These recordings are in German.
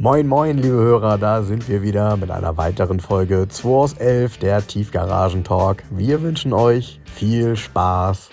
Moin moin liebe Hörer, da sind wir wieder mit einer weiteren Folge 2 aus 11, der Tiefgaragen-Talk. Wir wünschen euch viel Spaß.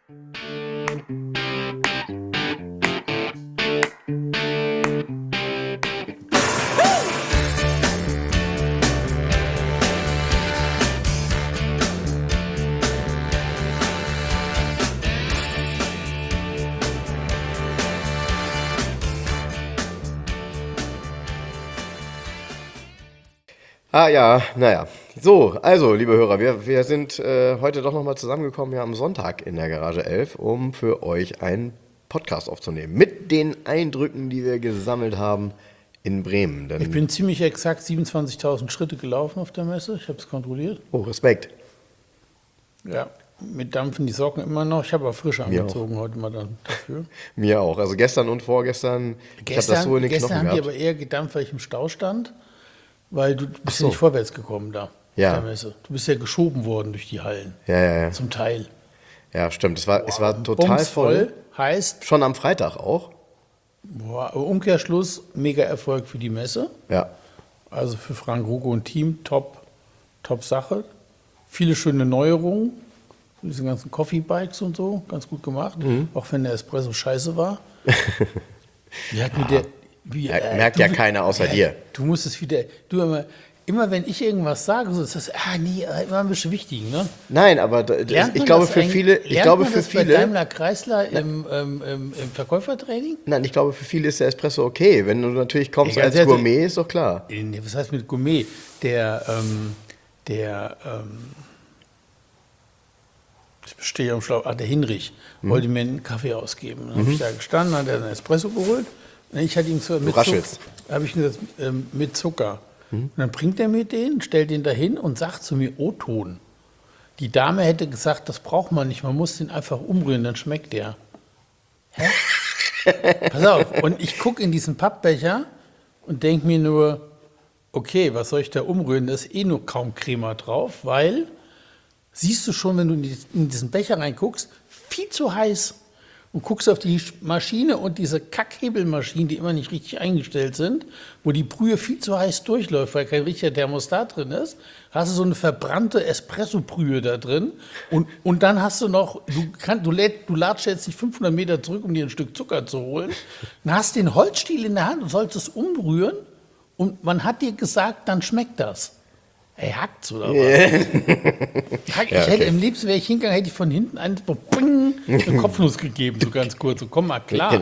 So, also, liebe Hörer, wir sind heute doch nochmal zusammengekommen, am Sonntag in der Garage 11, um für euch einen Podcast aufzunehmen. Mit den Eindrücken, die wir gesammelt haben in Bremen. Denn ich bin ziemlich exakt 27.000 Schritte gelaufen auf der Messe, ich habe es kontrolliert. Oh, Respekt. Ja, mit dampfen die Socken immer noch. Ich habe aber frisch angezogen heute mal dann dafür. Mir auch, also gestern und vorgestern, ich habe das so in den Knochen Gestern haben gehabt. die aber eher gedampft, weil ich im Stau stand, weil du bist ja nicht vorwärts gekommen da. Ja. Auf der Messe. Du bist ja geschoben worden durch die Hallen. Ja. Zum Teil. Ja, stimmt. Es war total voll. Heißt, Schon am Freitag auch. Umkehrschluss, mega Erfolg für die Messe. Ja. Also für Frank Rugo und Team, top Sache. Viele schöne Neuerungen. Diese ganzen Coffee-Bikes und so, ganz gut gemacht. Auch wenn der Espresso scheiße war. Merkt ja keiner außer dir. Du musst es wieder, immer wenn ich irgendwas sage, so ist das, immer ein bisschen wichtig, ne? Nein, aber ich glaube für viele, bei Daimler Chrysler im Verkäufertraining? Nein, ich glaube für viele ist der Espresso okay. Wenn du natürlich kommst als Gourmet, ist doch klar. Was heißt mit Gourmet? Ich stehe am Schlauch, der Hinrich wollte mir einen Kaffee ausgeben. Dann habe ich da gestanden, hat er einen Espresso geholt. Und ich hatte ihm mit Zucker. Und dann bringt er mir den, stellt den dahin und sagt zu mir, O-Ton. Die Dame hätte gesagt, das braucht man nicht, man muss den einfach umrühren, dann schmeckt der. Hä? Pass auf, und ich gucke in diesen Pappbecher und denke mir nur, okay, was soll ich da umrühren? Da ist eh nur kaum Crema drauf, weil, siehst du schon, wenn du in diesen Becher reinguckst, viel zu heiß. Und guckst auf die Maschine und diese Kackhebelmaschinen, die immer nicht richtig eingestellt sind, wo die Brühe viel zu heiß durchläuft, weil kein richtiger Thermostat drin ist, hast du so eine verbrannte Espresso-Brühe da drin und dann hast du noch, du latschst jetzt nicht 500 Meter zurück, um dir ein Stück Zucker zu holen, dann hast du den Holzstiel in der Hand und sollst es umrühren und man hat dir gesagt, dann schmeckt das. Ey, hackt's oder was? Im liebsten wäre ich hingegangen, hätte ich von hinten eine Kopfnuss gegeben, so ganz kurz. So, komm mal klar.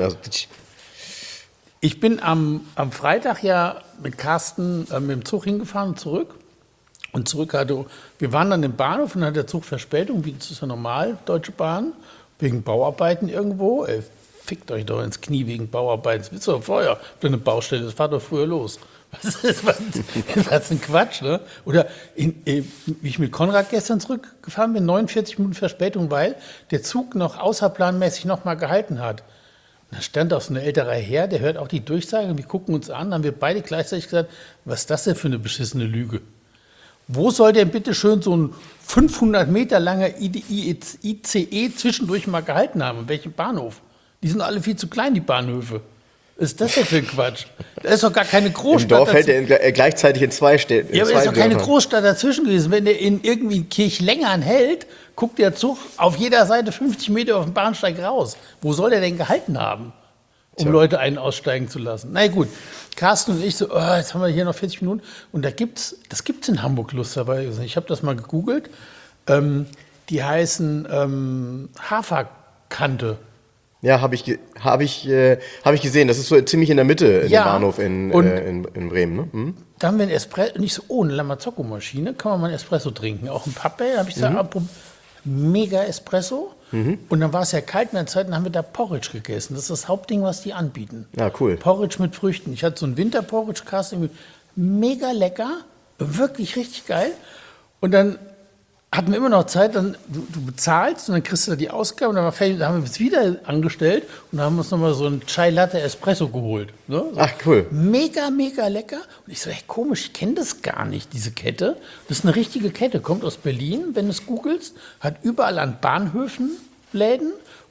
Ich bin am Freitag ja mit Carsten mit dem Zug hingefahren und zurück. Und wir waren dann im Bahnhof und dann hat der Zug Verspätung, wie das ist ja normal, Deutsche Bahn, wegen Bauarbeiten irgendwo. Ey, fickt euch doch ins Knie wegen Bauarbeiten. Das ist doch vorher eine Baustelle, das fahrt doch früher los. Was ist ein Quatsch, ne? Oder wie ich mit Konrad gestern zurückgefahren bin, 49 Minuten Verspätung, weil der Zug noch außerplanmäßig noch mal gehalten hat. Und da stand auch so ein älterer Herr, der hört auch die Durchsage, wir gucken uns an, haben wir beide gleichzeitig gesagt, was ist das denn für eine beschissene Lüge? Wo soll denn bitte schön so ein 500 Meter langer ICE zwischendurch mal gehalten haben? In welchem Bahnhof? Die sind alle viel zu klein, die Bahnhöfe. Was ist das denn für ein Quatsch? Da ist doch gar keine Großstadt. Im Dorf hält er gleichzeitig in zwei Städten. Ja, aber da ist doch keine Großstadt dazwischen gewesen. Wenn der in irgendwie Kirchlängern hält, guckt der Zug auf jeder Seite 50 Meter auf dem Bahnsteig raus. Wo soll der denn gehalten haben, um Leute einen aussteigen zu lassen? Na gut, Carsten und ich so, jetzt haben wir hier noch 40 Minuten. Und das gibt's in Hamburg lustigerweise. Ich habe das mal gegoogelt. Die heißen Haferkante. Ja, habe ich gesehen. Das ist so ziemlich in der Mitte in dem Bahnhof in Bremen. Ne? Da haben wir ein Espresso, nicht so, eine Lamazocco-Maschine, kann man mal ein Espresso trinken. Auch ein Pappbecher, habe ich gesagt, mega Espresso. Und dann war es ja kalt in der Zeit und haben wir da Porridge gegessen. Das ist das Hauptding, was die anbieten. Ja, cool. Porridge mit Früchten. Ich hatte so einen Winter-Porridge-Cast, mega lecker, wirklich richtig geil. Und dann hatten wir immer noch Zeit, dann du bezahlst und dann kriegst du da die Ausgabe und dann haben wir es wieder angestellt und dann haben wir uns nochmal so einen Chai Latte Espresso geholt. Ne? So ach, cool. Mega, mega lecker. Und ich so, echt komisch, ich kenne das gar nicht, diese Kette. Das ist eine richtige Kette, kommt aus Berlin, wenn du es googelst, hat überall an Bahnhöfen Läden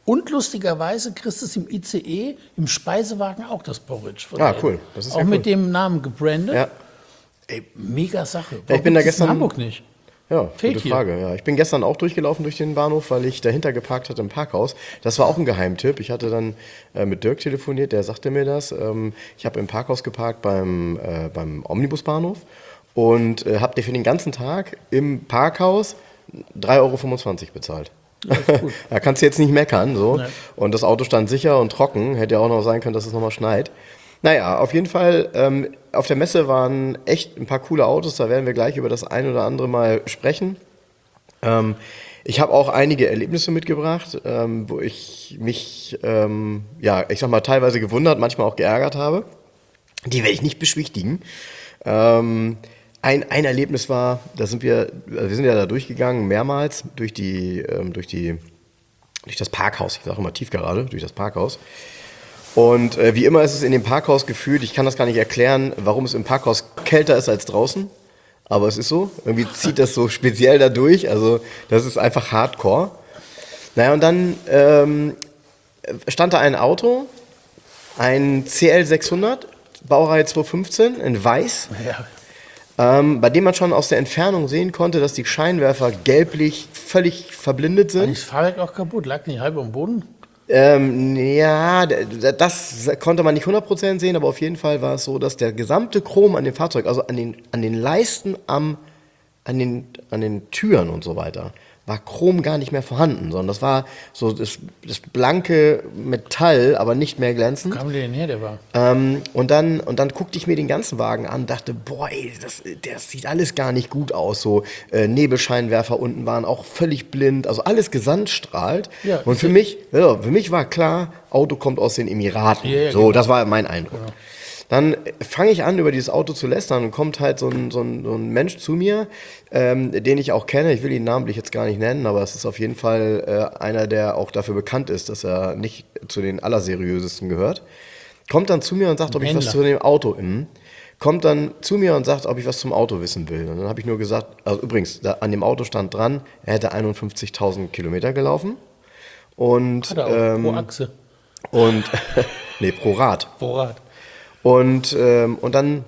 Und lustigerweise kriegst du es im ICE, im Speisewagen auch das Porridge. Von Ah, denen. cool. Das ist auch ja mit cool. dem Namen gebrandet. Ja. Ey, mega Sache. Ja, ich bin da gibt's das in gestern- Hamburg nicht? Ja, Fehlt gute hier. Frage. Ja. Ich bin gestern auch durchgelaufen durch den Bahnhof, weil ich dahinter geparkt hatte im Parkhaus. Das war auch ein Geheimtipp. Ich hatte dann mit Dirk telefoniert, der sagte mir das. Ich habe im Parkhaus geparkt beim Omnibusbahnhof und habe dir für den ganzen Tag im Parkhaus 3,25 € bezahlt. Da kannst du jetzt nicht meckern. So. Nee. Und das Auto stand sicher und trocken. Hätte ja auch noch sein können, dass es nochmal schneit. Naja, auf jeden Fall, auf der Messe waren echt ein paar coole Autos. Da werden wir gleich über das ein oder andere mal sprechen. Ich habe auch einige Erlebnisse mitgebracht, wo ich mich, ich sag mal, teilweise gewundert, manchmal auch geärgert habe. Die werde ich nicht beschwichtigen. Ein Erlebnis war, wir sind ja da durchgegangen, mehrmals durch das Parkhaus. Ich sage immer Tiefgarage, durch das Parkhaus. Und wie immer ist es in dem Parkhaus gefühlt, ich kann das gar nicht erklären, warum es im Parkhaus kälter ist als draußen. Aber es ist so, irgendwie zieht das so speziell da durch. Also das ist einfach Hardcore. Naja, und dann stand da ein Auto, ein CL600, Baureihe 215, in weiß. Ja. Bei dem man schon aus der Entfernung sehen konnte, dass die Scheinwerfer gelblich völlig verblindet War sind. das Fahrwerk auch kaputt? Lag nicht halb am Boden? Ja, das konnte man nicht 100% sehen, aber auf jeden Fall war es so, dass der gesamte Chrom an dem Fahrzeug, also an den Leisten, an den Türen und so weiter, war Chrom gar nicht mehr vorhanden, sondern das war so das blanke Metall, aber nicht mehr glänzend. Wo kam der denn her, der war? Und dann guckte ich mir den ganzen Wagen an und dachte, boah, ey, das sieht alles gar nicht gut aus. So Nebelscheinwerfer unten waren auch völlig blind, also alles gesandstrahlt. Ja, und für mich war klar, Auto kommt aus den Emiraten. Ja, so, genau. das war mein Eindruck. Genau. Dann fange ich an, über dieses Auto zu lästern und kommt halt so ein Mensch zu mir, den ich auch kenne. Ich will ihn namentlich jetzt gar nicht nennen, aber es ist auf jeden Fall einer, der auch dafür bekannt ist, dass er nicht zu den allerseriösesten gehört. Kommt dann zu mir und sagt, ob ich was zu dem Auto... Kommt dann zu mir und sagt, ob ich was zum Auto wissen will. Und dann habe ich nur gesagt, also übrigens, an dem Auto stand dran, er hätte 51.000 Kilometer gelaufen. Und, Hat er auch pro Achse. Und, nee, pro Rad. Pro Rad. Und dann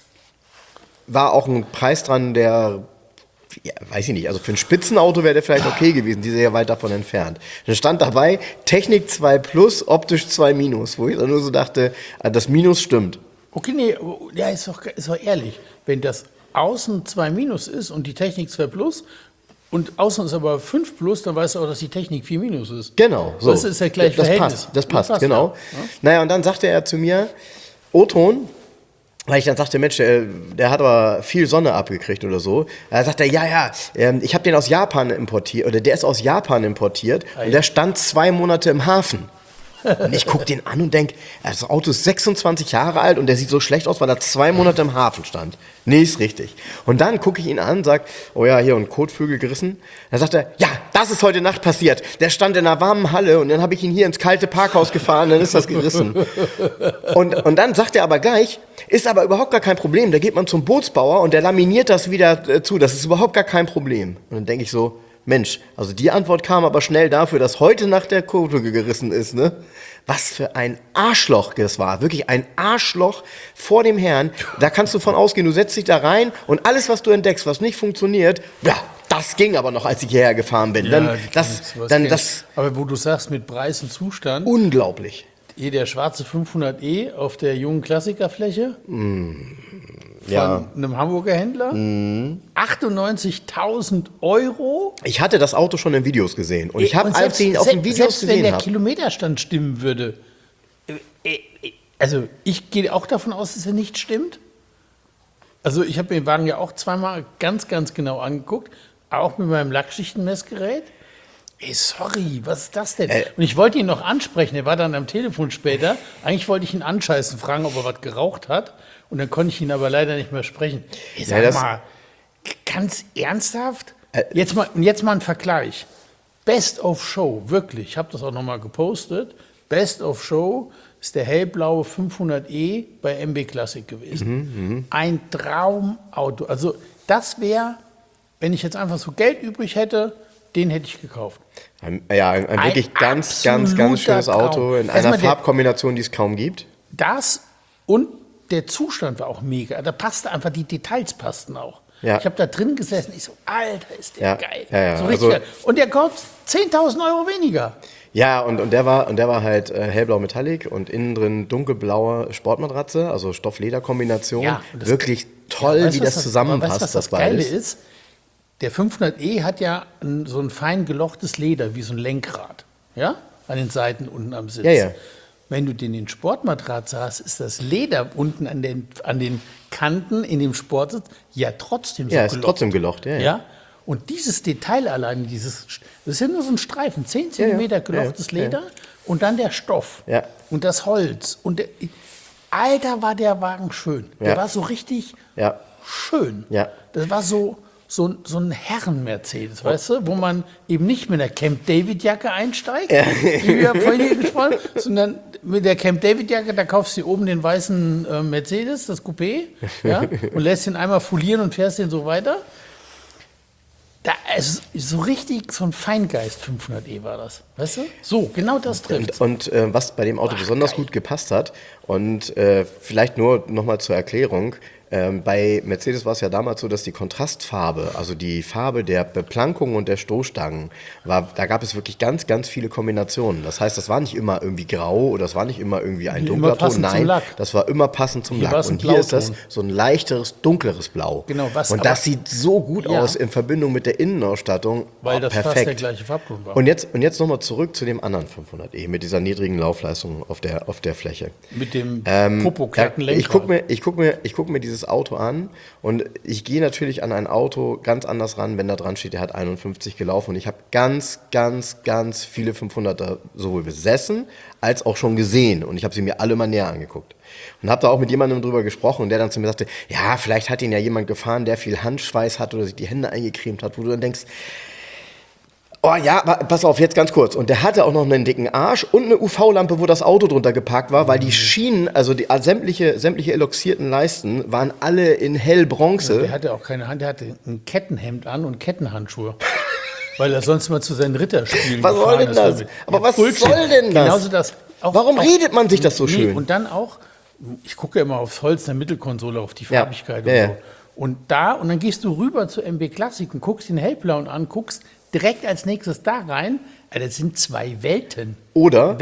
war auch ein Preis dran, der, ja, weiß ich nicht, also für ein Spitzenauto wäre der vielleicht okay gewesen, die sind ja weit davon entfernt. Dann stand dabei, Technik 2 Plus, optisch 2 Minus, wo ich dann nur so dachte, das Minus stimmt. Okay, nee, ja, ist doch ehrlich. Wenn das außen 2 Minus ist und die Technik 2 Plus und außen ist aber 5 Plus, dann weißt du auch, dass die Technik 4 Minus ist. Genau, so. Das ist ja gleich das Verhältnis. Das passt, Ja. genau. Naja, und dann sagte er zu mir, O-Ton, weil ich dann sagte, Mensch, der hat aber viel Sonne abgekriegt oder so. Da sagt er, ich habe den aus Japan importiert, oder der ist aus Japan importiert und der stand 2 Monate im Hafen. Und ich gucke den an und denke, das Auto ist 26 Jahre alt und der sieht so schlecht aus, weil er 2 Monate im Hafen stand. Nee, ist richtig. Und dann gucke ich ihn an und sage, oh ja, hier, und Kotflügel gerissen. Dann sagt er, ja, das ist heute Nacht passiert. Der stand in einer warmen Halle und dann habe ich ihn hier ins kalte Parkhaus gefahren, dann ist das gerissen. Und dann sagt er aber gleich, ist aber überhaupt gar kein Problem. Da geht man zum Bootsbauer und der laminiert das wieder zu. Das ist überhaupt gar kein Problem. Und dann denke ich so, Mensch, also die Antwort kam aber schnell dafür, dass heute Nacht der Kotflügel gerissen ist, ne? Was für ein Arschloch das war. Wirklich ein Arschloch vor dem Herrn. Da kannst du von ausgehen, du setzt dich da rein und alles, was du entdeckst, was nicht funktioniert, ja, das ging aber noch, als ich hierher gefahren bin. Ja, Das aber wo du sagst, mit Preis und Zustand, unglaublich. hier der schwarze 500e auf der jungen Klassikerfläche von einem Hamburger Händler, 98.000 €. Ich hatte das Auto schon in Videos gesehen. Und ich habe, als ich ihn auf den Videos selbst wenn gesehen der habe. Kilometerstand stimmen würde, also ich gehe auch davon aus, dass er nicht stimmt. Also ich habe mir den Wagen ja auch zweimal ganz, ganz genau angeguckt, auch mit meinem Lackschichtenmessgerät. Ey, sorry, was ist das denn? Und ich wollte ihn noch ansprechen, er war dann am Telefon später. Eigentlich wollte ich ihn anscheißen, fragen, ob er was geraucht hat. Und dann konnte ich ihn aber leider nicht mehr sprechen. Ich sag mal, ganz ernsthaft? Jetzt mal ein Vergleich. Best of Show, wirklich, ich habe das auch nochmal gepostet. Best of Show ist der hellblaue 500e bei MB Classic gewesen. Ein Traumauto. Also das wäre, wenn ich jetzt einfach so Geld übrig hätte, den hätte ich gekauft. Ein wirklich ganz absoluter schönes Auto Traum. in einer Erstmal Farbkombination, die es kaum gibt. Das und der Zustand war auch mega. Da passte einfach, die Details passten auch. Ja. Ich habe da drin gesessen, ich so, Alter, ist der Ja, geil. ja, So richtig also- geil. Und der kostet 10.000 Euro weniger. Ja, und der war halt hellblau Metallic und innen drin dunkelblaue Sportmatratze, also Stoff-Leder-Kombination. Ja, und das- Wirklich toll, Weißt wie du, das zusammenpasst. Weißt du, was das Geile ist? Der 500e hat ja so ein fein gelochtes Leder, wie so ein Lenkrad. Ja? An den Seiten unten am Sitz. Ja, ja. Wenn du den in Sportmatratze hast, ist das Leder unten an den Kanten in dem Sportsitz ja trotzdem so Ja, ist trotzdem gelocht, ja. Ja? Und dieses Detail allein, das ist ja nur so ein Streifen, 10 Zentimeter gelochtes Leder und dann der Stoff Ja. und das Holz. Und Alter, war der Wagen schön. Der Ja. war so richtig Ja. schön. Ja. Das war so ein Herren-Mercedes, weißt du, wo man eben nicht mit der Camp David-Jacke einsteigt, wie wir vorhin hier gesprochen haben, sondern mit der Camp David-Jacke, da kaufst du dir oben den weißen Mercedes, das Coupé, ja, und lässt ihn einmal folieren und fährst den so weiter. Da ist so richtig so ein Feingeist 500e war das, weißt du? So, genau das trifft. Und was bei dem Auto besonders gut gepasst hat, und vielleicht nur nochmal zur Erklärung, bei Mercedes war es ja damals so, dass die Kontrastfarbe, also die Farbe der Beplankung und der Stoßstangen, da gab es wirklich ganz viele Kombinationen. Das heißt, das war nicht immer irgendwie grau oder das war nicht immer irgendwie ein dunkler Ton. Nein, das war immer passend zum Lack. Und hier ist das so ein leichteres, dunkleres Blau. Genau, und das sieht so gut aus in Verbindung mit der Innenausstattung. Weil das perfekt. fast der gleiche Farbton war. Und jetzt nochmal zurück zu dem anderen 500e mit dieser niedrigen Laufleistung auf der Fläche. Mit dem popoklarten Lenkrad. Ich guck mir dieses Auto an und ich gehe natürlich an ein Auto ganz anders ran, wenn da dran steht, der hat 51 gelaufen. Und ich habe ganz viele 500er sowohl besessen als auch schon gesehen. Und ich habe sie mir alle mal näher angeguckt. Und habe da auch mit jemandem drüber gesprochen und der dann zu mir sagte, ja, vielleicht hat ihn ja jemand gefahren, der viel Handschweiß hat oder sich die Hände eingecremt hat, wo du dann denkst, oh ja, pass auf, jetzt ganz kurz. Und der hatte auch noch einen dicken Arsch und eine UV-Lampe, wo das Auto drunter geparkt war, weil die Schienen, also die sämtliche eloxierten Leisten, waren alle in hellbronze. Der hatte auch keine Hand, der hatte ein Kettenhemd an und Kettenhandschuhe. Weil er sonst mal zu seinen Ritterspielen Was soll denn ist das? damit. Aber Ja, was Bullshit. soll denn das? Genauso das. Warum redet man sich das so schön? Und dann auch, ich gucke ja immer aufs Holz der Mittelkonsole, auf die Ja. Farbigkeit Ja, ja. und so. Und dann gehst du rüber zu MB Classic und guckst den hellblauen an, guckst direkt als nächstes da rein. Das sind zwei Welten. Oder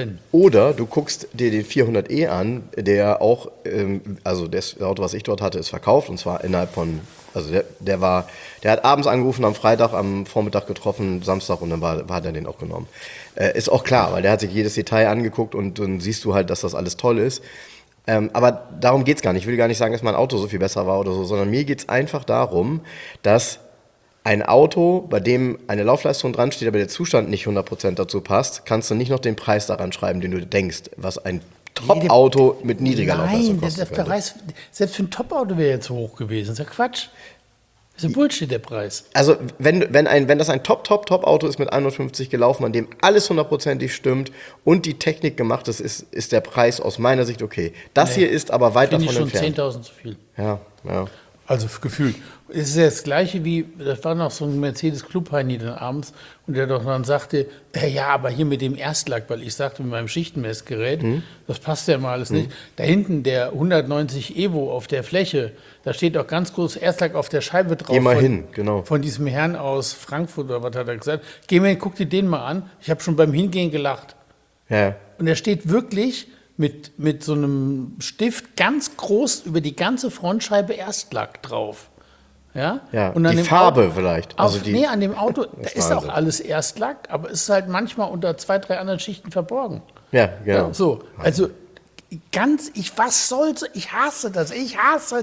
du guckst dir den 400e an, der auch, also das Auto, was ich dort hatte, ist verkauft und zwar innerhalb von, also der hat abends angerufen, am Freitag, am Vormittag getroffen, Samstag und dann hat er den auch genommen. Ist auch klar, weil der hat sich jedes Detail angeguckt und dann siehst du halt, dass das alles toll ist. Aber darum geht's gar nicht. Ich will gar nicht sagen, dass mein Auto so viel besser war oder so, sondern mir geht's einfach darum, dass ein Auto, bei dem eine Laufleistung dran steht, aber der Zustand nicht 100% dazu passt, kannst du nicht noch den Preis daran schreiben, den du denkst, was ein Top-Auto mit niedriger Laufleistung kostet. Der Preis, selbst für ein Top-Auto wäre jetzt hoch gewesen. Das ist ja Quatsch. Das ist ja Bullshit, der Preis. Also wenn das ein Top-Auto ist mit 51 gelaufen, an dem alles 100%ig stimmt und die Technik gemacht ist der Preis aus meiner Sicht okay. Das hier ist aber weit davon Finde ich schon entfernt. 10.000 zu viel. Ja. Also gefühlt. Es ist ja das Gleiche wie, das war noch so ein Mercedes-Club-Heini dann abends und der doch dann sagte, ja, aber hier mit dem Erstlack, weil ich sagte mit meinem Schichtenmessgerät, das passt ja mal alles nicht. Da hinten der 190 Evo auf der Fläche, da steht auch ganz groß Erstlack auf der Scheibe drauf. Geh mal hin, genau. Von diesem Herrn aus Frankfurt oder was hat er gesagt. Geh mal hin, guck dir den mal an. Ich habe schon beim Hingehen gelacht. Ja. Und er steht wirklich mit so einem Stift ganz groß über die ganze Frontscheibe Erstlack drauf. Ja? Ja, Und an die dem Farbe Auto, vielleicht. Also an dem Auto, da ist auch Wahnsinn. alles Erstlack, aber es ist halt manchmal unter 2, 3 anderen Schichten verborgen. Ja, genau. Ja, so, also was soll's, ich hasse das. Ich hasse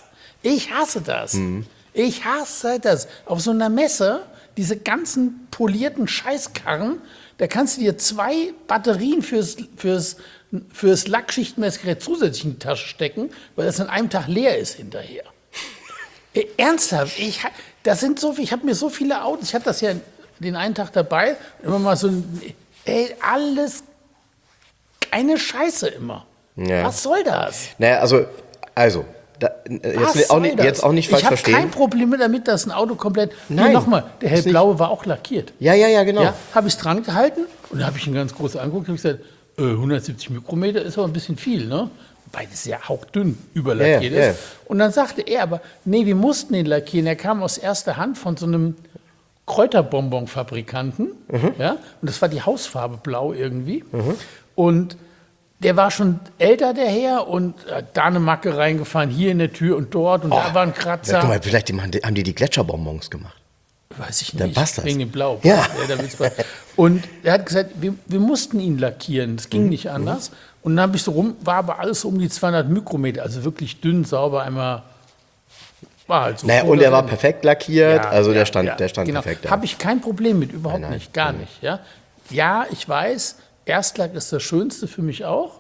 das. Auf so einer Messe, diese ganzen polierten Scheißkarren, da kannst du dir 2 Batterien fürs Lackschichtenmessgerät zusätzlich in die Tasche stecken, weil das an einem Tag leer ist hinterher. Ernsthaft, ich habe mir so viele Autos, ich hatte das ja den einen Tag dabei, immer mal so, alles eine Scheiße immer. Ja. Was soll das? Naja, also jetzt auch nicht falsch verstehen. Ich habe kein Problem damit, dass ein Auto komplett... Nein, nochmal, der hellblaue war auch lackiert. Ja, genau. Ja, habe ich es dran gehalten und dann habe ich ihn ganz groß angeguckt und gesagt, 170 Mikrometer ist aber ein bisschen viel, ne? Weil das ja hauchdünn überlackiert ist. Und dann sagte er aber, nee, wir mussten ihn lackieren. Er kam aus erster Hand von so einem Kräuterbonbon-Fabrikanten. Ja? Und das war die Hausfarbe blau irgendwie. Und der war schon älter, der Herr, und hat da eine Macke reingefahren, hier in der Tür und dort. Und da war ein Kratzer. Guck mal, vielleicht haben die Gletscherbonbons gemacht. Weiß ich nicht. Dann passt das. Wegen dem Blau. Ja. Und er hat gesagt, wir mussten ihn lackieren. Das ging nicht anders. Und dann habe ich war aber alles so um die 200 Mikrometer. Also wirklich dünn, sauber, einmal. War halt so. Naja, und er war perfekt lackiert. Der stand genau. perfekt. Habe ich kein Problem mit, überhaupt Nein. nicht. Gar nicht. Ja, ich weiß, Erstlack ist das Schönste für mich auch.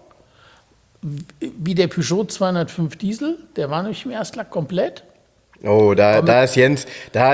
Wie der Peugeot 205 Diesel. Der war nämlich im Erstlack komplett. Oh, da ist Jens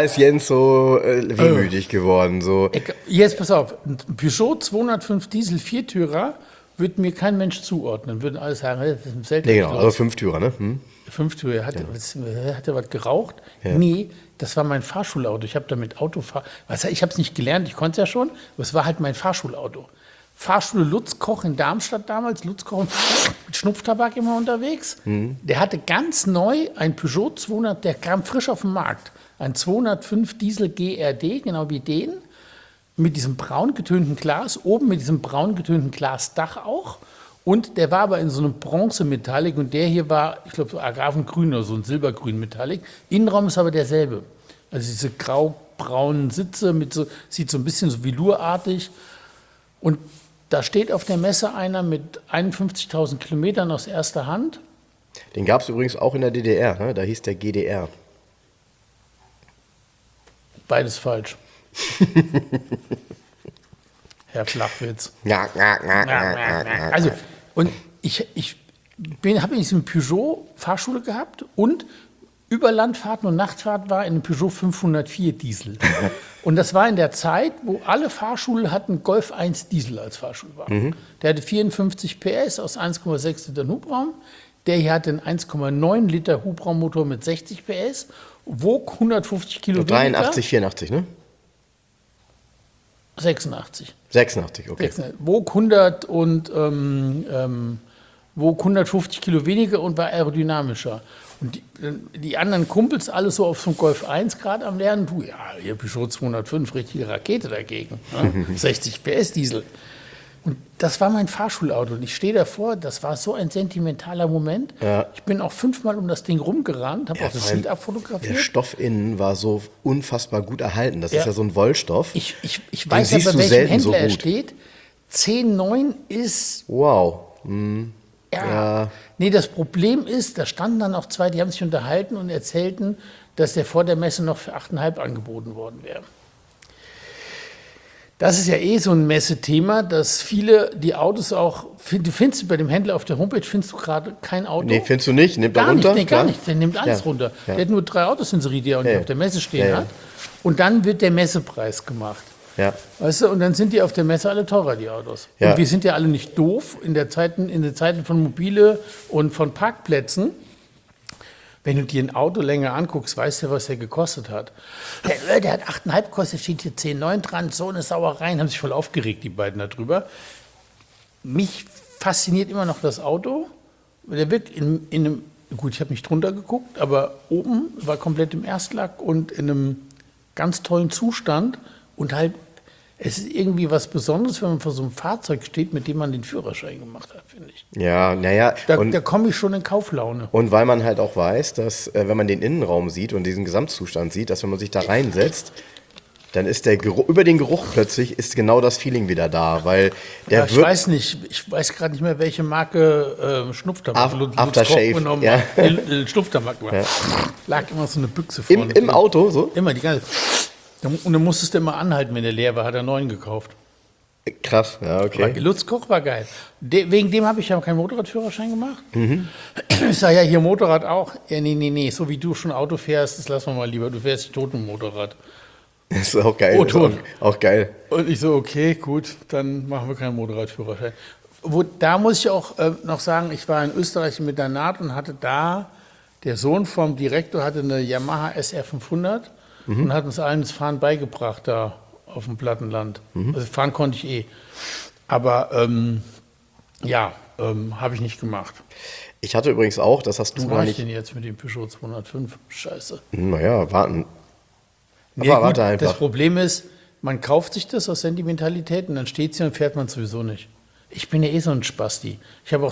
so wehmütig geworden. So. Jetzt pass auf, ein Peugeot 205 Diesel Viertürer würde mir kein Mensch zuordnen. Würden alle sagen, das ist ein seltener. Nee, genau, also Fünftürer, ne? Fünftürer, hat er was geraucht? Ja. Nee, das war mein Fahrschulauto. Ich habe damit ich habe es nicht gelernt, ich konnte es ja schon, aber es war halt mein Fahrschulauto. Fahrschule Lutz Koch in Darmstadt damals, Lutz Koch mit Schnupftabak immer unterwegs. Der hatte ganz neu ein Peugeot 200, der kam frisch auf den Markt. Ein 205 Diesel GRD, genau wie den, mit diesem braun getönten Glas, oben mit diesem braun getönten Glasdach auch. Und der war aber in so einem Bronzemetallic und der hier war, ich glaube, so Agavengrün oder so ein Silbergrün Metallic. Innenraum ist aber derselbe. Also diese grau-braunen Sitze, sieht so ein bisschen so velourartig. Und da steht auf der Messe einer mit 51.000 Kilometern aus erster Hand. Den gab es übrigens auch in der DDR, ne? Da hieß der GDR. Beides falsch. Herr Flachwitz. Also, und ich habe in diesem Peugeot Fahrschule gehabt und über Landfahrten und Nachtfahrt war in einem Peugeot 504 Diesel. Und das war in der Zeit, wo alle Fahrschulen hatten Golf 1 Diesel als Fahrschulwagen. Der hatte 54 PS aus 1,6 Liter Hubraum. Der hier hatte einen 1,9 Liter Hubraummotor mit 60 PS, wog 150 Kilo weniger. 83, 84, ne? 86. 86, okay. 86. Wog 150 Kilo weniger und war aerodynamischer. Und die anderen Kumpels, alles so auf so einem Golf 1 gerade am Lernen, ihr Peugeot 205, richtige Rakete dagegen. Ne? 60 PS Diesel. Und das war mein Fahrschulauto. Und ich stehe davor, das war so ein sentimentaler Moment. Ja. Ich bin auch 5-mal um das Ding rumgerannt, habe auch das Lied abfotografiert. Der Stoff innen war so unfassbar gut erhalten. Das ist ja so ein Wollstoff. Ich weiß ja, bei welchem Händler er steht. 10,9 ist... Wow. Ja. Nee, das Problem ist, da standen dann auch zwei, die haben sich unterhalten und erzählten, dass der vor der Messe noch für 8,5 angeboten worden wäre. Das ist ja so ein Messethema, dass viele die Autos auch, du findest bei dem Händler auf der Homepage, findest du gerade kein Auto. Nee, findest du nicht? Nimmt er runter? Nee, gar nicht. Der nimmt alles runter. Ja. Der hat nur 3 Autos inseriert, die er auf der Messe stehen hat. Und dann wird der Messepreis gemacht. Ja. Weißt du, und dann sind die auf der Messe alle teurer, die Autos. Ja. Und wir sind ja alle nicht doof in den Zeiten von Mobile und von Parkplätzen. Wenn du dir ein Auto länger anguckst, weißt du, was der gekostet hat. Der hat 8,5 gekostet, steht hier 10,9 dran, so eine Sauerei. Haben sich voll aufgeregt, die beiden darüber. Mich fasziniert immer noch das Auto. Der wird in einem, gut, ich habe nicht drunter geguckt, aber oben war komplett im Erstlack und in einem ganz tollen Zustand. Und halt, es ist irgendwie was Besonderes, wenn man vor so einem Fahrzeug steht, mit dem man den Führerschein gemacht hat, finde ich. Ja, naja. Da komme ich schon in Kauflaune. Und weil man halt auch weiß, dass, wenn man den Innenraum sieht und diesen Gesamtzustand sieht, dass wenn man sich da reinsetzt, dann ist der Geruch, über den Geruch plötzlich ist genau das Feeling wieder da, weil der ich weiß nicht, ich weiß gerade nicht mehr, welche Marke Schnupftabak Aftershave genommen ja. Schnupftabak war. Ja. Lag immer so eine Büchse vorne. Im Auto so? Immer die ganze. Und dann musstest du immer anhalten, wenn der leer war, hat er 9 gekauft. Krass, ja, okay. Lutz Koch war geil. Wegen dem habe ich ja keinen Motorradführerschein gemacht. Ich sage ja, hier Motorrad auch. Ja, nee, so wie du schon Auto fährst, das lassen wir mal lieber. Du fährst nicht tot im Motorrad. Das ist auch geil. Auch geil. Und ich so, okay, gut, dann machen wir keinen Motorradführerschein. Da muss ich auch noch sagen, ich war in Österreich mit der Naht und hatte da Der Sohn vom Direktor hatte eine Yamaha SR 500 und hat uns allen das Fahren beigebracht da auf dem Plattenland. Also fahren konnte ich eh. Aber habe ich nicht gemacht. Ich hatte übrigens auch, das hast du Was gar mache ich nicht. denn jetzt mit dem Peugeot 205? Scheiße. Naja, warten. Nee, Aber gut, warte einfach. das Problem ist, man kauft sich das aus Sentimentalität und dann steht es hier und fährt man sowieso nicht. Ich bin ja eh so ein Spasti. Ich habe auch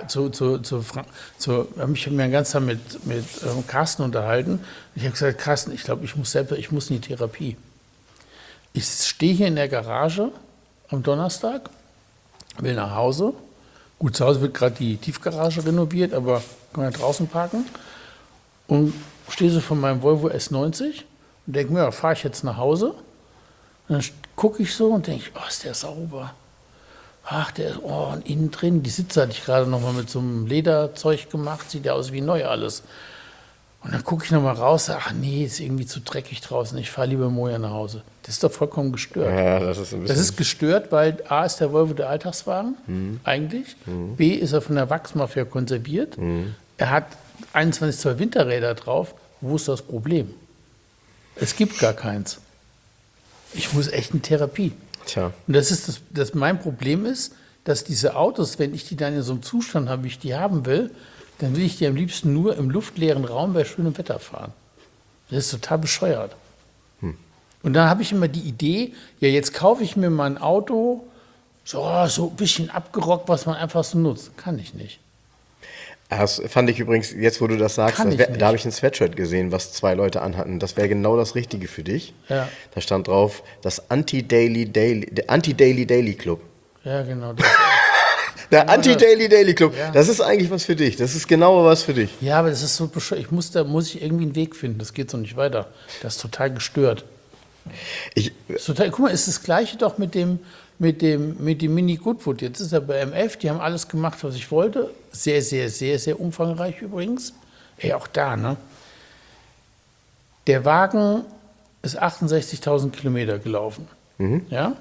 mich den ganzen Tag mit Carsten unterhalten. Ich habe gesagt, Carsten, ich glaube, ich muss in die Therapie. Ich stehe hier in der Garage am Donnerstag, will nach Hause. Gut, zu Hause wird gerade die Tiefgarage renoviert, aber kann man ja draußen parken. Und stehe so von meinem Volvo S90 und denke mir, ja, fahre ich jetzt nach Hause. Und dann gucke ich so und denke, oh, ist der sauber. Ach, der ist, und innen drin, die Sitze hatte ich gerade noch mal mit so einem Lederzeug gemacht, sieht ja aus wie neu alles. Und dann gucke ich noch mal raus, sage, ach nee, ist irgendwie zu dreckig draußen, ich fahre lieber Moja nach Hause. Das ist doch vollkommen gestört. Ja, das ist ein bisschen. Das ist gestört, weil A ist der Volvo der Alltagswagen, eigentlich. B ist er von der Wachsmafia konserviert. Er hat 21 Zoll Winterräder drauf. Wo ist das Problem? Es gibt gar keins. Ich muss echt in Therapie. Tja. Und das mein Problem ist, dass diese Autos, wenn ich die dann in so einem Zustand habe, wie ich die haben will, dann will ich die am liebsten nur im luftleeren Raum bei schönem Wetter fahren. Das ist total bescheuert. Und dann habe ich immer die Idee, ja, jetzt kaufe ich mir mal ein Auto, so ein bisschen abgerockt, was man einfach so nutzt. Kann ich nicht. Das fand ich übrigens, jetzt wo du das sagst, Kann ich nicht. da habe ich ein Sweatshirt gesehen, was 2 Leute anhatten. Das wäre genau das Richtige für dich. Ja. Da stand drauf, das Anti-Daily Club. Ja, genau. Der Anti-Daily Club. Ja. Das ist eigentlich was für dich. Das ist genau was für dich. Ja, aber das ist so bescheuert. Da muss ich irgendwie einen Weg finden. Das geht so nicht weiter. Das ist total gestört. Guck mal, ist das Gleiche doch mit dem Mini Goodwood. Jetzt ist er bei MF, die haben alles gemacht, was ich wollte. Sehr, sehr, sehr, sehr umfangreich übrigens. Ey, auch da, ne? Der Wagen ist 68.000 Kilometer gelaufen. Ja?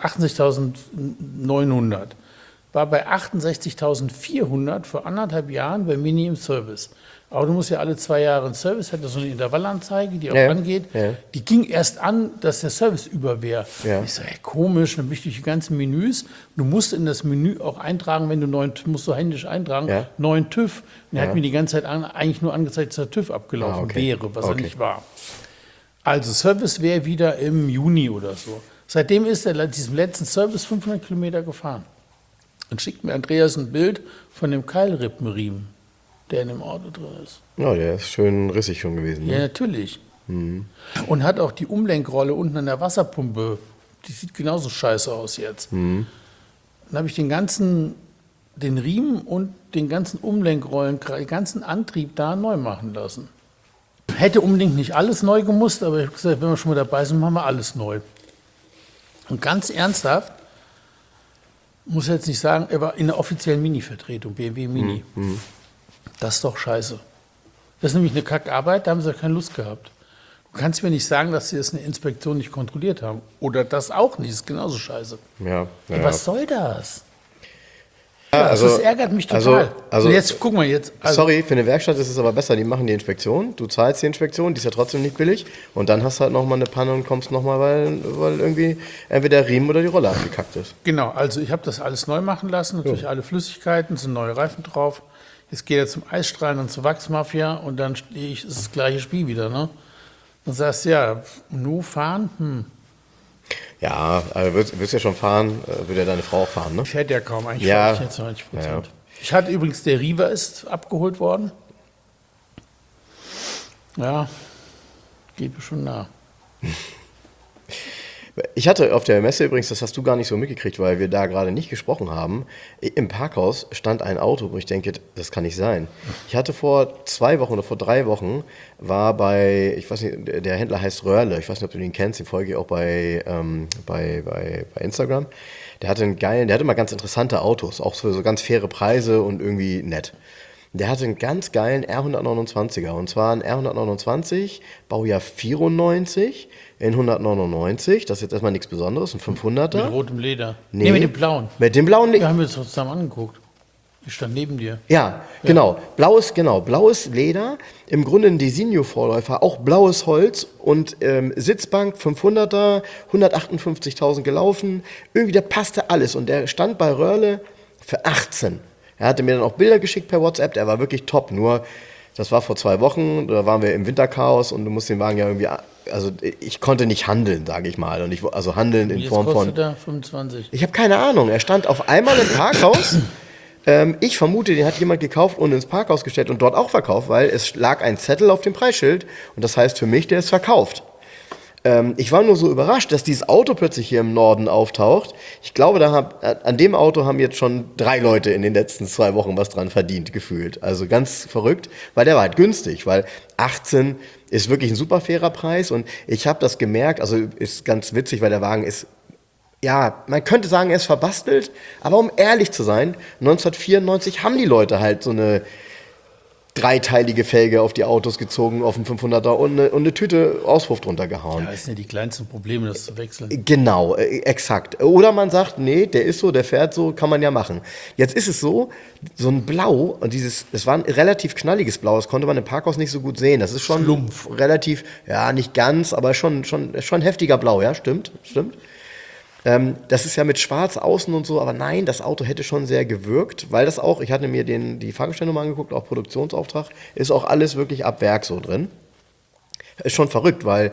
68.900. War bei 68.400 vor 1,5 Jahren bei Mini im Service. Aber du musst ja alle 2 Jahre einen Service, hat das so eine Intervallanzeige, die auch angeht. Ja. Die ging erst an, dass der Service über wäre. Ja. Ich so, hey, komisch, dann bin ich durch die ganzen Menüs. Du musst in das Menü auch eintragen, wenn du musst du händisch eintragen, neuen TÜV. Und er hat mir die ganze Zeit eigentlich nur angezeigt, dass der TÜV abgelaufen wäre, was er nicht war. Also Service wäre wieder im Juni oder so. Seitdem ist er diesem letzten Service 500 Kilometer gefahren. Dann schickt mir Andreas ein Bild von dem Keilrippenriemen, der in dem Auto drin ist. Ja, der ist schön rissig schon gewesen. Ne? Ja, natürlich. Und hat auch die Umlenkrolle unten an der Wasserpumpe, die sieht genauso scheiße aus jetzt. Dann habe ich den Riemen und den ganzen Umlenkrollen, den ganzen Antrieb da neu machen lassen. Hätte unbedingt nicht alles neu gemusst, aber ich habe gesagt, wenn wir schon mal dabei sind, machen wir alles neu. Und ganz ernsthaft, muss jetzt nicht sagen, er war in der offiziellen Mini-Vertretung, BMW Mini. Das ist doch scheiße. Das ist nämlich eine Kackarbeit, da haben sie ja keine Lust gehabt. Du kannst mir nicht sagen, dass sie das in der Inspektion nicht kontrolliert haben. Oder das auch nicht, das ist genauso scheiße. Ja, Ey, was soll das? Ja, das ärgert mich total. Also, und jetzt, guck mal jetzt. Sorry, für eine Werkstatt ist es aber besser, die machen die Inspektion, du zahlst die Inspektion, die ist ja trotzdem nicht billig und dann hast du halt nochmal eine Panne und kommst nochmal, weil irgendwie entweder der Riemen oder die Rolle abgekackt ist. Genau, also ich habe das alles neu machen lassen, natürlich alle Flüssigkeiten, sind neue Reifen drauf. Jetzt geht er zum Eisstrahlen und zur Wachsmafia und dann stehe ich, ist das gleiche Spiel wieder, ne? Dann sagst du, ja, nur fahren, Ja, also willst ja schon fahren, würde ja deine Frau auch fahren, ne? Fährt ja kaum, eigentlich ja. fahre ich jetzt 90%. Ja. Ich hatte übrigens, der Riva ist abgeholt worden. Ja, geht mir schon nah. Ich hatte auf der Messe übrigens, das hast du gar nicht so mitgekriegt, weil wir da gerade nicht gesprochen haben, im Parkhaus stand ein Auto, wo ich denke, das kann nicht sein. Ich hatte vor 2 Wochen oder vor 3 Wochen, war bei, ich weiß nicht, der Händler heißt Röhrle, ich weiß nicht, ob du den kennst, den folge ich auch bei Instagram. Der hatte mal ganz interessante Autos, auch für so ganz faire Preise und irgendwie nett. Der hatte einen ganz geilen R129er, und zwar ein R129, Baujahr 94, in 199, das ist jetzt erstmal nichts Besonderes, ein 500er. Mit rotem Leder. Nee, mit dem blauen. Mit dem blauen Wir haben uns das zusammen angeguckt. Ich stand neben dir. Ja, genau. Blaues Leder. Im Grunde ein Designo-Vorläufer. Auch blaues Holz und Sitzbank 500er, 158.000 gelaufen. Irgendwie, da passte alles. Und der stand bei Röhrle für 18. Er hatte mir dann auch Bilder geschickt per WhatsApp. Der war wirklich top. Nur, das war vor 2 Wochen. Da waren wir im Winterchaos und du musst den Wagen ja irgendwie... Also ich konnte nicht handeln, sage ich mal. Und also handeln in Form von... Jetzt kostet er 25. Ich habe keine Ahnung. Er stand auf einmal im Parkhaus. Ich vermute, den hat jemand gekauft und ins Parkhaus gestellt und dort auch verkauft, weil es lag ein Zettel auf dem Preisschild. Und das heißt für mich, der ist verkauft. Ich war nur so überrascht, dass dieses Auto plötzlich hier im Norden auftaucht. Ich glaube, an dem Auto haben jetzt schon 3 Leute in den letzten 2 Wochen was dran verdient, gefühlt. Also ganz verrückt, weil der war halt günstig, weil 18 ist wirklich ein super fairer Preis. Und ich habe das gemerkt, also ist ganz witzig, weil der Wagen ist, ja, man könnte sagen, er ist verbastelt, aber um ehrlich zu sein, 1994 haben die Leute halt so eine 3-teilige Felge auf die Autos gezogen, auf den 500er und eine Tüte Auspuff drunter gehauen. Ja, das sind ja die kleinsten Probleme, das zu wechseln. Genau, exakt. Oder man sagt, nee, der ist so, der fährt so, kann man ja machen. Jetzt ist es so ein Blau, und es war ein relativ knalliges Blau, das konnte man im Parkhaus nicht so gut sehen. Das ist schon Schlumpf. Relativ, ja, nicht ganz, aber schon heftiger Blau, ja, stimmt. Das ist ja mit schwarz außen und so, aber nein, das Auto hätte schon sehr gewirkt, weil das auch, ich hatte mir die Fahrgestellnummer angeguckt, auch Produktionsauftrag, ist auch alles wirklich ab Werk so drin. Ist schon verrückt, weil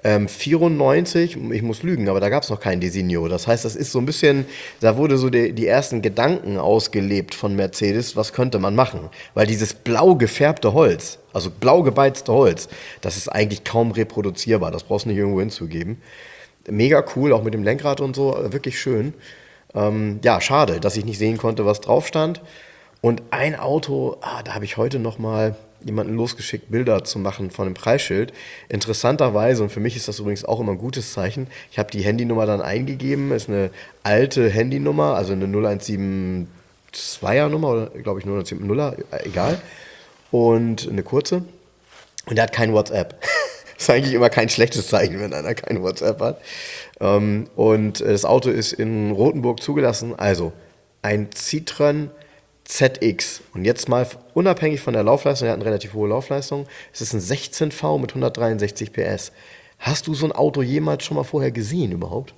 94, ich muss lügen, aber da gab es noch kein Designo. Das heißt, das ist so ein bisschen, da wurde so die ersten Gedanken ausgelebt von Mercedes, was könnte man machen? Weil dieses blau gefärbte Holz, also blau gebeizte Holz, das ist eigentlich kaum reproduzierbar, das brauchst du nicht irgendwo hinzugeben. Mega cool, auch mit dem Lenkrad und so, wirklich schön. Ja, schade, dass ich nicht sehen konnte, was drauf stand. Und ein Auto, da habe ich heute noch mal jemanden losgeschickt, Bilder zu machen von dem Preisschild. Interessanterweise, und für mich ist das übrigens auch immer ein gutes Zeichen, ich habe die Handynummer dann eingegeben, ist eine alte Handynummer, also eine 0172er Nummer, oder glaube ich 0170er, egal. Und eine kurze. Und der hat kein WhatsApp. Das ist eigentlich immer kein schlechtes Zeichen, wenn einer kein WhatsApp hat. Und das Auto ist in Rothenburg zugelassen. Also ein Citroën ZX. Und jetzt mal unabhängig von der Laufleistung, er hat eine relativ hohe Laufleistung, es ist ein 16V mit 163 PS. Hast du so ein Auto jemals schon mal vorher gesehen überhaupt?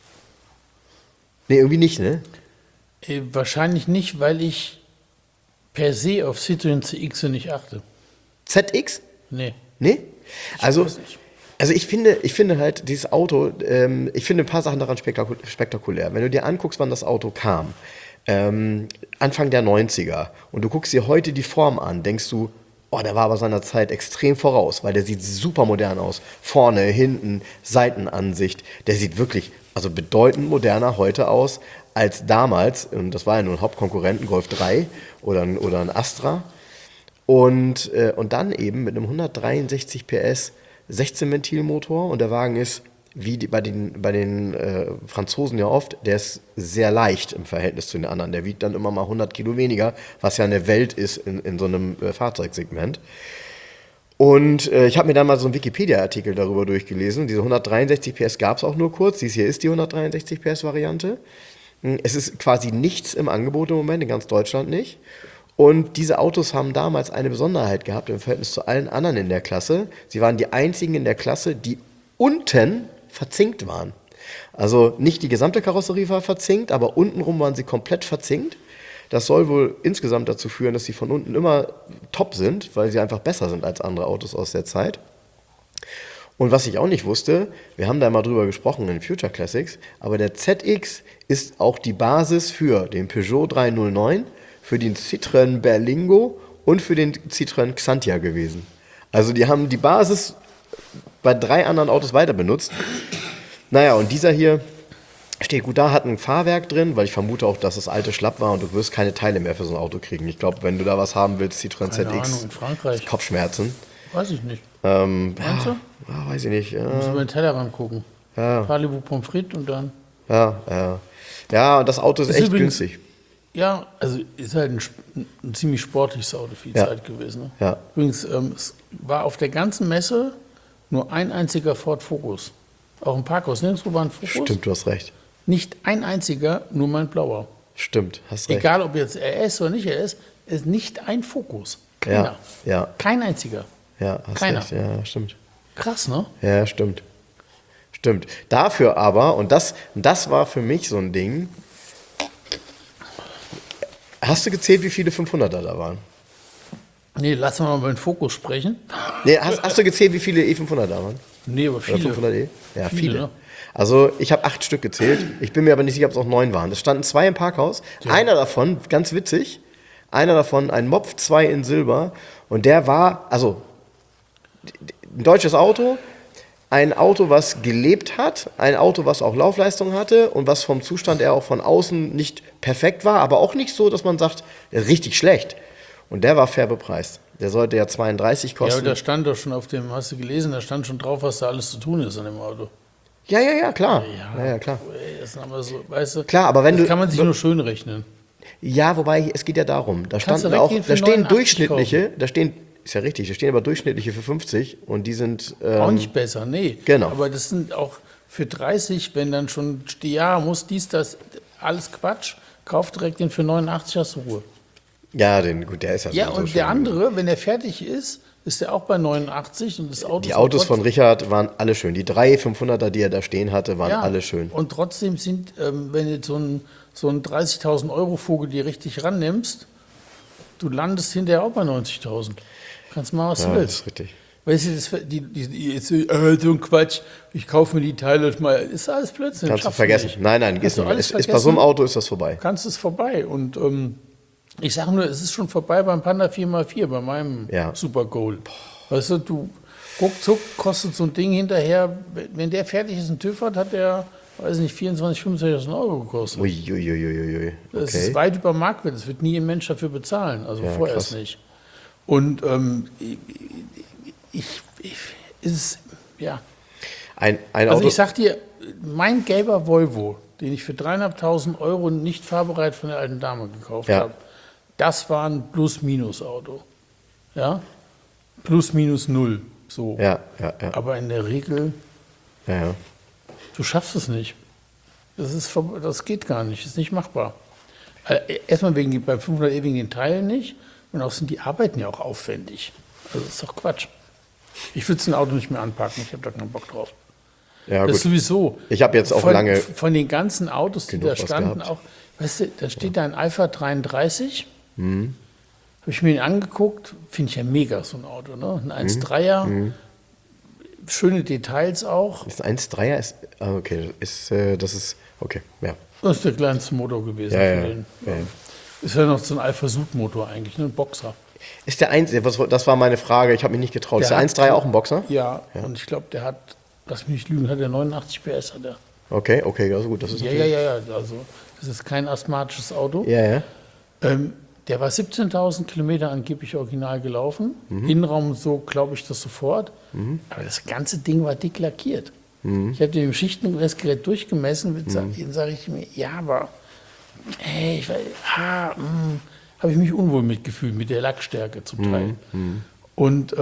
Nee, irgendwie nicht, ne? Wahrscheinlich nicht, weil ich per se auf Citroën CX nicht achte. ZX? Nee. Nee? Also weiß nicht. ich finde halt dieses Auto, ich finde ein paar Sachen daran spektakulär. Wenn du dir anguckst, wann das Auto kam, Anfang der 90er, und du guckst dir heute die Form an, denkst du, oh, der war aber seiner Zeit extrem voraus, weil der sieht super modern aus. Vorne, hinten, Seitenansicht. Der sieht wirklich, also bedeutend moderner heute aus als damals, und das war ja nur ein Hauptkonkurrent, ein Golf 3 oder ein Astra. Und dann eben mit einem 163 PS 16-Ventil-Motor, und der Wagen ist, wie bei den Franzosen ja oft, der ist sehr leicht im Verhältnis zu den anderen. Der wiegt dann immer mal 100 Kilo weniger, was ja eine Welt ist in so einem Fahrzeugsegment. Und ich habe mir dann mal so einen Wikipedia-Artikel darüber durchgelesen. Diese 163 PS gab es auch nur kurz. Dies hier ist die 163 PS-Variante. Es ist quasi nichts im Angebot im Moment, in ganz Deutschland nicht. Und diese Autos haben damals eine Besonderheit gehabt im Verhältnis zu allen anderen in der Klasse. Sie waren die einzigen in der Klasse, die unten verzinkt waren. Also nicht die gesamte Karosserie war verzinkt, aber untenrum waren sie komplett verzinkt. Das soll wohl insgesamt dazu führen, dass sie von unten immer top sind, weil sie einfach besser sind als andere Autos aus der Zeit. Und was ich auch nicht wusste, wir haben da mal drüber gesprochen in Future Classics, aber der ZX ist auch die Basis für den Peugeot 309, für den Citroën Berlingo und für den Citroën Xantia gewesen. Also die haben die Basis bei 3 anderen Autos weiter benutzt. Naja, und dieser hier steht gut da, hat ein Fahrwerk drin, weil ich vermute auch, dass das alte schlapp war und du wirst keine Teile mehr für so ein Auto kriegen. Ich glaube, wenn du da was haben willst, Citroën Keine ZX, Ahnung, in Frankreich. Kopfschmerzen. Weiß ich nicht. Meinst du? Ja, weiß ich nicht. Muss über den Tellerrand gucken. Ja. Parlez-vous Pommes frites und dann... Ja, und das Auto ist echt übrigens, günstig. Ja, also ist halt ein ziemlich sportliches Auto für die Zeit gewesen. Ne? Ja. Übrigens, es war auf der ganzen Messe nur ein einziger Ford Focus. Auch im Parkhaus, nirgendwo war ein Focus. Stimmt, du hast recht. Nicht ein einziger, nur mein blauer. Stimmt, hast recht. Egal, ob jetzt RS oder nicht RS, ist nicht ein Fokus. Keiner. Ja. Kein einziger. Ja, hast Keiner. recht. Ja, stimmt. Krass, ne? Ja, stimmt. Stimmt. Dafür aber, und das war für mich so ein Ding, hast du gezählt, wie viele 500er da waren? Nee, lassen wir mal über den Fokus sprechen. Nee, hast du gezählt, wie viele E500 da waren? Nee, aber Oder viele. 500e? Ja, viele. Ne? Also ich habe 8 Stück gezählt. Ich bin mir aber nicht sicher, ob es auch 9 waren. Es standen 2 im Parkhaus. Ja. Einer davon, ganz witzig, ein Mopf 2 in Silber. Und der war, also ein deutsches Auto, ein Auto, was gelebt hat, ein Auto, was auch Laufleistung hatte und was vom Zustand her auch von außen nicht perfekt war, aber auch nicht so, dass man sagt, richtig schlecht. Und der war fair bepreist. Der sollte ja 32 kosten. Ja, aber da stand doch schon auf dem, hast du gelesen, da stand schon drauf, was da alles zu tun ist an dem Auto. Ja, klar. Ja, klar. Das ist aber so, weißt du, klar, aber wenn das du, kann man sich nur schön rechnen. Ja, wobei, es geht ja darum, da Kannst standen du auch, weggehen für da stehen 89 durchschnittliche, ist ja richtig, da stehen aber durchschnittliche für 50 und die sind Auch nicht besser, nee. Genau. Aber das sind auch für 30, wenn dann schon, ja, muss das, alles Quatsch, kauf direkt den für 89, hast du Ruhe. ja, der ist ja Ja, sowieso und schon der andere, wenn er fertig ist der auch bei 89 und das Auto Die ist Autos auch von Richard waren alle schön. Die 3 500er, die er da stehen hatte, waren ja, alle schön. Und trotzdem sind, wenn du so einen 30.000 Euro Vogel dir richtig rannimmst, du landest hinterher auch bei 90.000. Kannst machen, was du Ja, willst. das ist richtig. Weißt du, so ein Quatsch, ich kaufe mir die Teile mal, ist alles Blödsinn. Kannst du schaffst vergessen. nicht. Nein, Kannst ist du nicht. alles Ist bei vergessen? so einem Auto ist das vorbei. Kannst es vorbei. Und ich sage nur, es ist schon vorbei beim Panda 4x4, bei meinem Ja. Super Goal. Weißt du, ruckzuck kostet so ein Ding hinterher, wenn der fertig ist, ein TÜV hat der, weiß nicht, 24.000, 25.000 Euro gekostet. Uiuiuiui. Das ist Okay. weit über Marktwert, das wird nie ein Mensch dafür bezahlen, also Ja, vorerst krass. nicht. Und ja. Ein Also Auto. ich sag dir, mein gelber Volvo, den ich für 3.500 Euro nicht fahrbereit von der alten Dame gekauft Ja. habe, das war ein Plus-Minus-Auto. Ja? Plus-Minus 0. So. Ja. Aber in der Regel, Ja. du schaffst es nicht. Das geht gar nicht, ist nicht machbar. Erstmal bei 500e wegen den Teilen nicht und auch sind die Arbeiten ja auch aufwendig. Also das ist doch Quatsch. Ich würde ein Auto nicht mehr anpacken, ich habe da keinen Bock drauf. Ja, Das ist gut. sowieso. Ich habe jetzt auch lange Von den ganzen Autos, die genug da was standen, gehabt. auch, weißt du, da steht da ein Alpha 33. Mhm. Habe ich mir den angeguckt, finde ich ja mega, so ein Auto. Ne? Ein 1.3er, schöne Details auch. ist 1.3er ist. Okay, das ist. Okay, ja. Das ist der kleinste Motor gewesen Ja, für ja, den. ja. Ist ja noch so ein Alpha-Sud-Motor eigentlich, ne? Ein Boxer. Ist der 1, das war meine Frage, ich habe mich nicht getraut. Ist der hat- 1.3er auch ein Boxer? Ja, und ich glaube, der hat, lass mich nicht lügen, hat der 89 PS. Hat der. Okay, also gut, das ist Ja, also das ist kein asthmatisches Auto. Ja. Der war 17.000 Kilometer angeblich original gelaufen. Innenraum so, glaube ich, das sofort. Aber das ganze Ding war dick lackiert. Ich habe dem Schichtenmessgerät durchgemessen. Dann sage ich mir, ja, aber hey, habe ich mich unwohl mitgefühlt mit der Lackstärke zum Teil. Und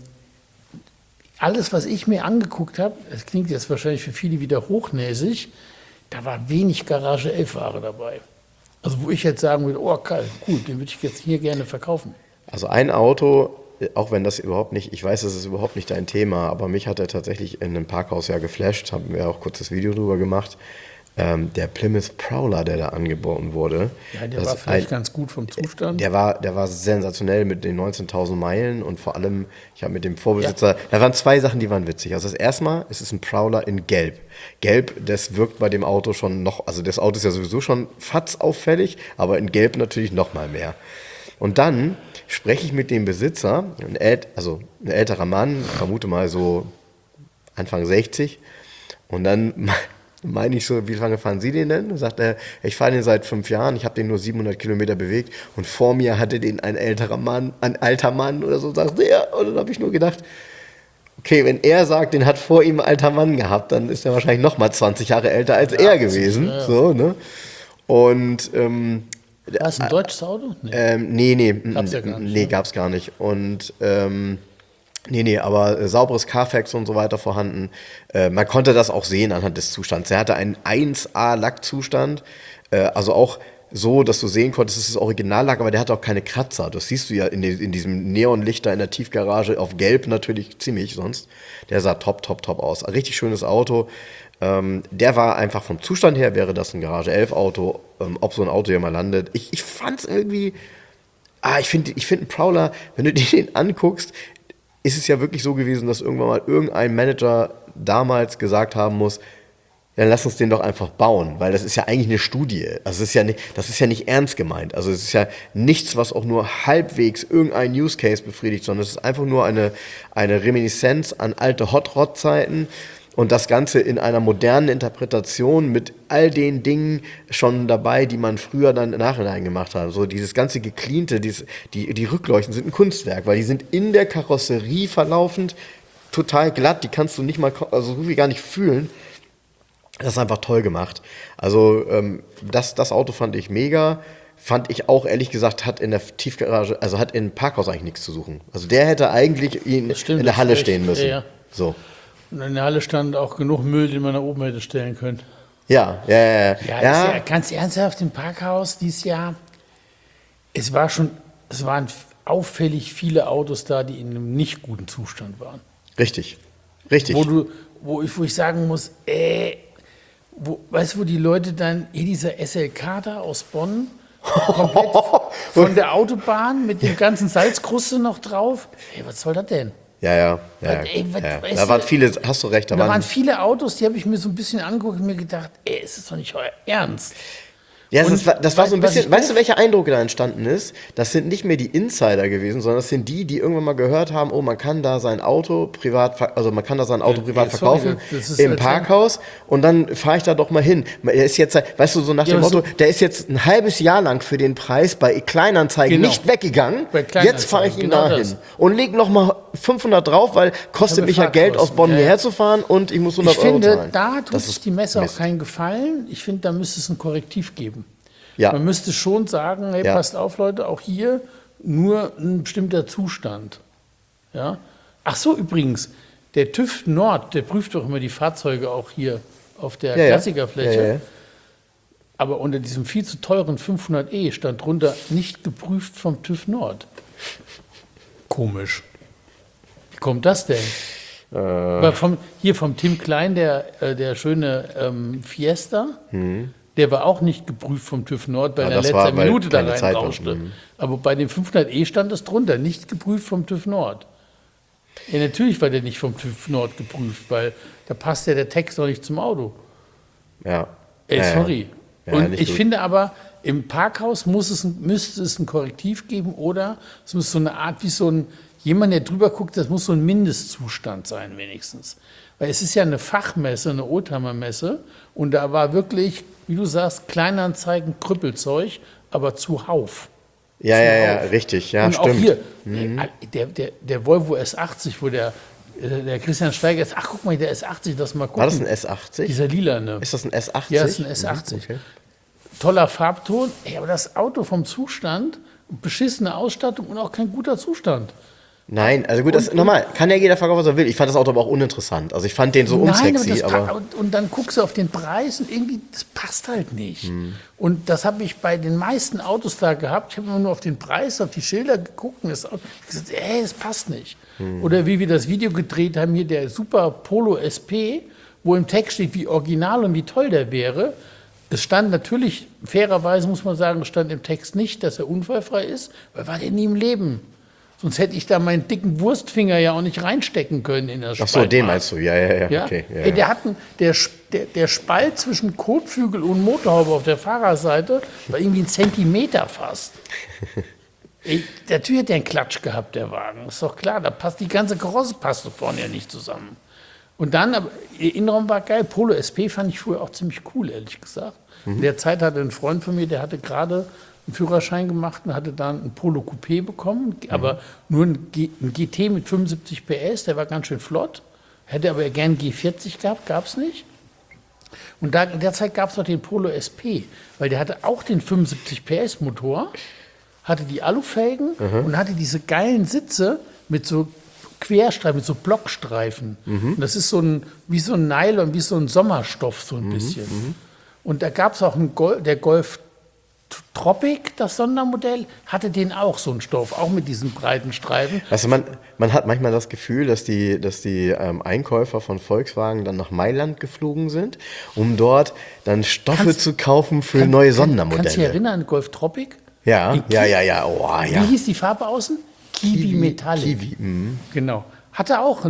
alles, was ich mir angeguckt habe, das klingt jetzt wahrscheinlich für viele wieder hochnäsig, da war wenig Garage 11-Ware dabei. Also wo ich jetzt sagen würde, oh geil, gut, den würde ich jetzt hier gerne verkaufen. Also ein Auto, auch wenn das überhaupt nicht, ich weiß, das ist überhaupt nicht dein Thema, aber mich hat er tatsächlich in einem Parkhaus ja geflasht, haben wir auch kurz das Video drüber gemacht. Der Plymouth Prowler, der da angeboten wurde. Ja, der das war ist vielleicht ganz gut vom Zustand. Der war sensationell mit den 19.000 Meilen und vor allem, ich habe mit dem Vorbesitzer, da waren 2 Sachen, die waren witzig. Also das erste Mal, es ist ein Prowler in Gelb. Gelb, das wirkt bei dem Auto schon noch, also das Auto ist ja sowieso schon fatzauffällig, aber in Gelb natürlich noch mal mehr. Und dann spreche ich mit dem Besitzer, ein älterer Mann, vermute mal so Anfang 60, und dann meine ich so, wie lange fahren Sie den denn? Sagt er, ich fahre den seit 5 Jahren, ich habe den nur 700 Kilometer bewegt und vor mir hatte den ein alter Mann oder so, sagt er. Und dann habe ich nur gedacht, okay, wenn er sagt, den hat vor ihm ein alter Mann gehabt, dann ist er wahrscheinlich noch mal 20 Jahre älter als er gewesen. Ja. So, ne? Und War es ein deutsches Auto? Nee. nee, Gab's ja gar nicht, nee, ne? gab's gar nicht. Und aber sauberes Carfax und so weiter vorhanden. Man konnte das auch sehen anhand des Zustands. Er hatte einen 1A Lackzustand, also auch so, dass du sehen konntest, dass es original lag, aber der hatte auch keine Kratzer. Das siehst du ja in diesem Neonlicht da in der Tiefgarage, auf Gelb natürlich ziemlich sonst. Der sah top aus. Ein richtig schönes Auto. Der war einfach vom Zustand her, wäre das ein Garage 11 Auto, ob so ein Auto hier mal landet. Ich fand's irgendwie, ich finde einen Prowler, wenn du dir den anguckst, ist es ja wirklich so gewesen, dass irgendwann mal irgendein Manager damals gesagt haben muss, dann lass uns den doch einfach bauen, weil das ist ja eigentlich eine Studie. Also das ist ja nicht ernst gemeint. Also es ist ja nichts, was auch nur halbwegs irgendein Use Case befriedigt, sondern es ist einfach nur eine Reminiszenz an alte Hot Rod Zeiten und das Ganze in einer modernen Interpretation mit all den Dingen schon dabei, die man früher dann im Nachhinein gemacht hat. So dieses ganze Gecleante, die Rückleuchten sind ein Kunstwerk, weil die sind in der Karosserie verlaufend total glatt, die kannst du nicht mal, also so wie gar nicht fühlen. Das ist einfach toll gemacht. Also das Auto fand ich mega. Fand ich auch, ehrlich gesagt, hat in der Tiefgarage, also hat im Parkhaus eigentlich nichts zu suchen. Also der hätte eigentlich in der Halle stehen müssen. Ja. So. Und in der Halle stand auch genug Müll, den man nach oben hätte stellen können. Ja. Ja, ganz ernsthaft, im Parkhaus dieses Jahr, es waren auffällig viele Autos da, die in einem nicht guten Zustand waren. Richtig. Wo ich sagen muss, weißt du, wo die Leute dann, dieser SLK da aus Bonn, komplett von der Autobahn mit dem ganzen Salzkruste noch drauf. Ey, was soll das denn? Ja. Da waren viele, hast du recht. Da waren viele Autos, die habe ich mir so ein bisschen angeguckt und mir gedacht, es ist doch nicht euer Ernst. Ja, das war so ein bisschen, weißt du, welcher Eindruck da entstanden ist? Das sind nicht mehr die Insider gewesen, sondern das sind die irgendwann mal gehört haben, oh, man kann da sein Auto privat verkaufen im Parkhaus und dann fahre ich da doch mal hin. Er ist jetzt, weißt du, so nach dem Motto, der ist jetzt ein halbes Jahr lang für den Preis bei Kleinanzeigen nicht weggegangen, jetzt fahre ich ihn dahin und leg noch mal 500 drauf, weil kostet mich ja Geld, aus Bonn hierher zu fahren und ich muss 100 Euro zahlen. Ich finde, da tut sich die Messe auch keinen Gefallen. Ich finde, da müsste es ein Korrektiv geben. Ja. Man müsste schon sagen, hey, passt auf, Leute, auch hier nur ein bestimmter Zustand. Ja? Ach so, übrigens, der TÜV Nord, der prüft doch immer die Fahrzeuge auch hier auf der Klassikerfläche. Ja. Aber unter diesem viel zu teuren 500e stand drunter, nicht geprüft vom TÜV Nord. Komisch. Wie kommt das denn? Weil vom Tim Klein, der schöne Fiesta, der war auch nicht geprüft vom TÜV Nord, weil er in letzter Minute da reinrauschte. Aber bei dem 500e stand es drunter, nicht geprüft vom TÜV Nord. Ja, natürlich war der nicht vom TÜV Nord geprüft, weil da passt ja der Text doch nicht zum Auto. Ja. Sorry. Ja, und ich finde aber, im Parkhaus müsste es ein Korrektiv geben oder es muss so eine Art wie so ein, jemand, der drüber guckt, das muss so ein Mindestzustand sein wenigstens. Weil es ist ja eine Fachmesse, eine Oldtimer-Messe und da war wirklich, wie du sagst, Kleinanzeigen, Krüppelzeug, aber zuhauf. Ja, richtig, ja, und stimmt. Auch hier, der Volvo S80, wo der Christian Steiger ist, ach guck mal, der S80, lass mal gucken. War das ein S80? Dieser lilane. Ist das ein S80? Ja, das ist ein S80. Okay. Toller Farbton, aber das Auto vom Zustand, beschissene Ausstattung und auch kein guter Zustand. Nein, also gut, nochmal, kann ja jeder verkaufen, was er will. Ich fand das Auto aber auch uninteressant. Also ich fand den so unsexy. Und dann guckst du auf den Preis und irgendwie, das passt halt nicht. Und das habe ich bei den meisten Autos da gehabt. Ich habe immer nur auf den Preis, auf die Schilder geguckt und gesagt, das passt nicht. Oder wie wir das Video gedreht haben, hier der Super Polo SP, wo im Text steht, wie original und wie toll der wäre. Es stand natürlich, fairerweise muss man sagen, es stand im Text nicht, dass er unfallfrei ist, weil war der nie im Leben. Sonst hätte ich da meinen dicken Wurstfinger ja auch nicht reinstecken können in das Spalt. Ach so, den meinst du, ja. Okay, ja. Ey, der Spalt zwischen Kotflügel und Motorhaube auf der Fahrerseite war irgendwie 1 Zentimeter fast. Ey, natürlich hat der einen Klatsch gehabt, der Wagen. Ist doch klar, da passt die ganze Karosse passte vorne ja nicht zusammen. Und dann, aber der Innenraum war geil. Polo SP fand ich früher auch ziemlich cool, ehrlich gesagt. In der Zeit hatte ein Freund von mir, der hatte gerade einen Führerschein gemacht und hatte dann ein Polo Coupé bekommen, aber nur ein GT mit 75 PS, der war ganz schön flott. Hätte aber gern G40 gehabt, gab es nicht. Und in der Zeit gab es noch den Polo SP, weil der hatte auch den 75 PS Motor, hatte die Alufelgen und hatte diese geilen Sitze mit so Querstreifen, mit so Blockstreifen. Und das ist wie so ein Nylon, wie so ein Sommerstoff so ein bisschen. Und da gab es auch der Golf Tropic, das Sondermodell, hatte den auch so einen Stoff, auch mit diesen breiten Streifen. Also man hat manchmal das Gefühl, dass die Einkäufer von Volkswagen dann nach Mailand geflogen sind, um dort dann Stoffe zu kaufen für neue Sondermodelle. Kannst du dich erinnern, Golf Tropic? Ja. Oh, ja. Wie hieß die Farbe außen? Kiwi Metallic. Kiwi, Genau. Hatte auch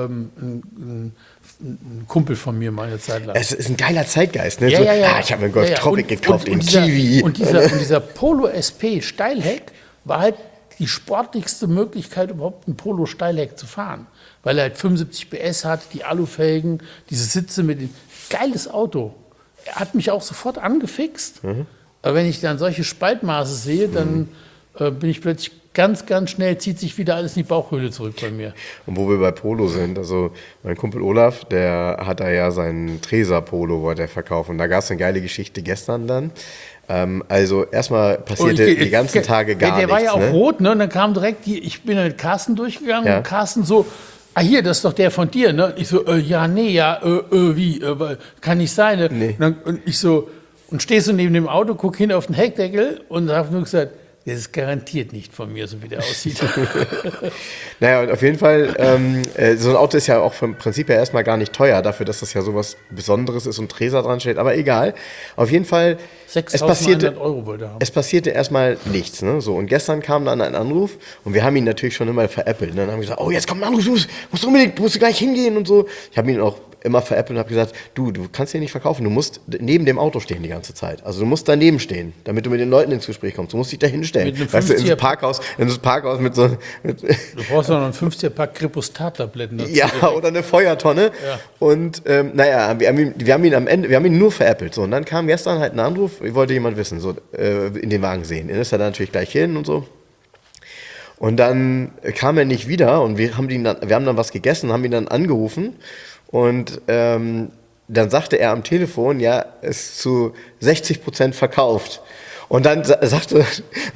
ein Kumpel von mir mal eine Zeit lang. Es ist ein geiler Zeitgeist, ne? Ja. Ich habe mir einen Golf Tropic gekauft in Kiwi. Und dieser Polo SP Steilheck war halt die sportlichste Möglichkeit, überhaupt ein Polo Steilheck zu fahren. Weil er halt 75 PS hat, die Alufelgen, diese Sitze mit dem... Geiles Auto. Er hat mich auch sofort angefixt. Aber wenn ich dann solche Spaltmaße sehe, dann bin ich plötzlich ganz, ganz schnell, zieht sich wieder alles in die Bauchhöhle zurück bei mir. Und wo wir bei Polo sind, also mein Kumpel Olaf, der hat da ja seinen Treser-Polo, wollte er verkaufen. Und da gab es eine geile Geschichte gestern dann. Also erstmal passierte die ganzen Tage gar nichts. Der war ja auch rot, ne? Und dann kam direkt, ich bin dann mit Carsten durchgegangen und Carsten so, hier, das ist doch der von dir, ne? Ich so, wie, kann nicht sein, ne? Nee. Und ich so, und stehst du neben dem Auto, guck hin auf den Heckdeckel und hab nur gesagt, das ist garantiert nicht von mir, so wie der aussieht. Naja, und auf jeden Fall, so ein Auto ist ja auch vom Prinzip her erstmal gar nicht teuer, dafür, dass das ja sowas Besonderes ist und Treser dran steht, aber egal. Auf jeden Fall, 6.100 Euro wollte er haben. Es passierte erstmal nichts. Ne? So, und gestern kam dann ein Anruf und wir haben ihn natürlich schon immer veräppelt. Ne? Dann haben wir gesagt, oh, jetzt kommt ein Anruf, musst du gleich hingehen und so. Ich habe ihn auch immer veräppelt und habe gesagt, du kannst hier nicht verkaufen, du musst neben dem Auto stehen die ganze Zeit. Also du musst daneben stehen, damit du mit den Leuten ins Gespräch kommst. Du musst dich da hinstellen. Weißt du, ins Parkhaus mit so... Du brauchst noch einen 50er-Pack Kripostat-Tabletten dazu. Ja, oder eine Feuertonne. Ja. Und wir haben ihn nur veräppelt. So, und dann kam gestern halt ein Anruf, ich wollte jemand wissen, so in den Wagen sehen. Dann ist er da natürlich gleich hin und so. Und dann kam er nicht wieder und wir haben dann was gegessen, haben ihn dann angerufen. Und dann sagte er am Telefon, ja, es ist zu 60% verkauft. Und dann sagte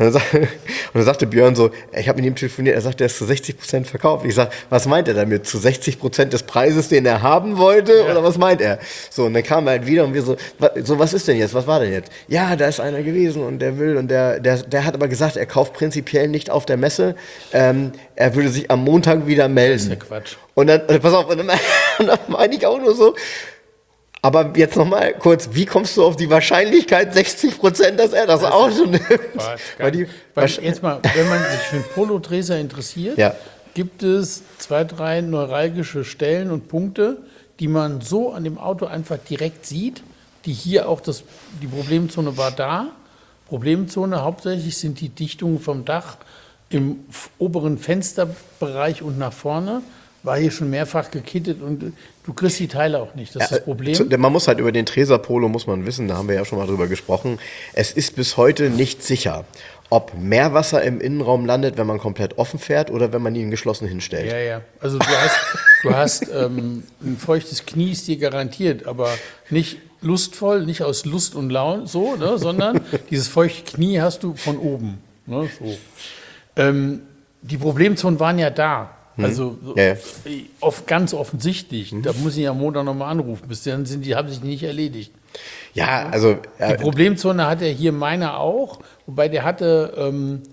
Björn so, ich habe mit ihm telefoniert, er sagte, er ist zu 60% verkauft. Ich sage, was meint er damit? Zu 60% des Preises, den er haben wollte? Ja. Oder was meint er? So, und dann kam er halt wieder und wir so, was ist denn jetzt? Was war denn jetzt? Ja, da ist einer gewesen und der will und der hat aber gesagt, er kauft prinzipiell nicht auf der Messe. Er würde sich am Montag wieder melden. Das ist ja Quatsch. Und dann, pass auf, und dann meine ich auch nur so, aber jetzt nochmal kurz, wie kommst du auf die Wahrscheinlichkeit 60%, dass er das Auto nimmt? Jetzt mal, wenn man sich für einen Polo-Treser interessiert, gibt es 2, 3 neuralgische Stellen und Punkte, die man so an dem Auto einfach direkt sieht, die hier auch die Problemzone war da. Problemzone hauptsächlich sind die Dichtungen vom Dach im oberen Fensterbereich und nach vorne. War hier schon mehrfach gekittet und du kriegst die Teile auch nicht. Das ist das Problem. Man muss halt über den Treser Polo, muss man wissen, da haben wir ja schon mal drüber gesprochen, es ist bis heute nicht sicher, ob Meerwasser im Innenraum landet, wenn man komplett offen fährt oder wenn man ihn geschlossen hinstellt. Ja. Also du hast ein feuchtes Knie ist dir garantiert, aber nicht lustvoll, nicht aus Lust und Laune, so, ne, sondern dieses feuchte Knie hast du von oben. Ne, so. Die Problemzonen waren ja da. Also ganz offensichtlich. Da muss ich ja am Montag nochmal anrufen. Bis dann haben sich nicht erledigt. Ja, also... Die Problemzone hat er hier meiner auch. Wobei der hatte...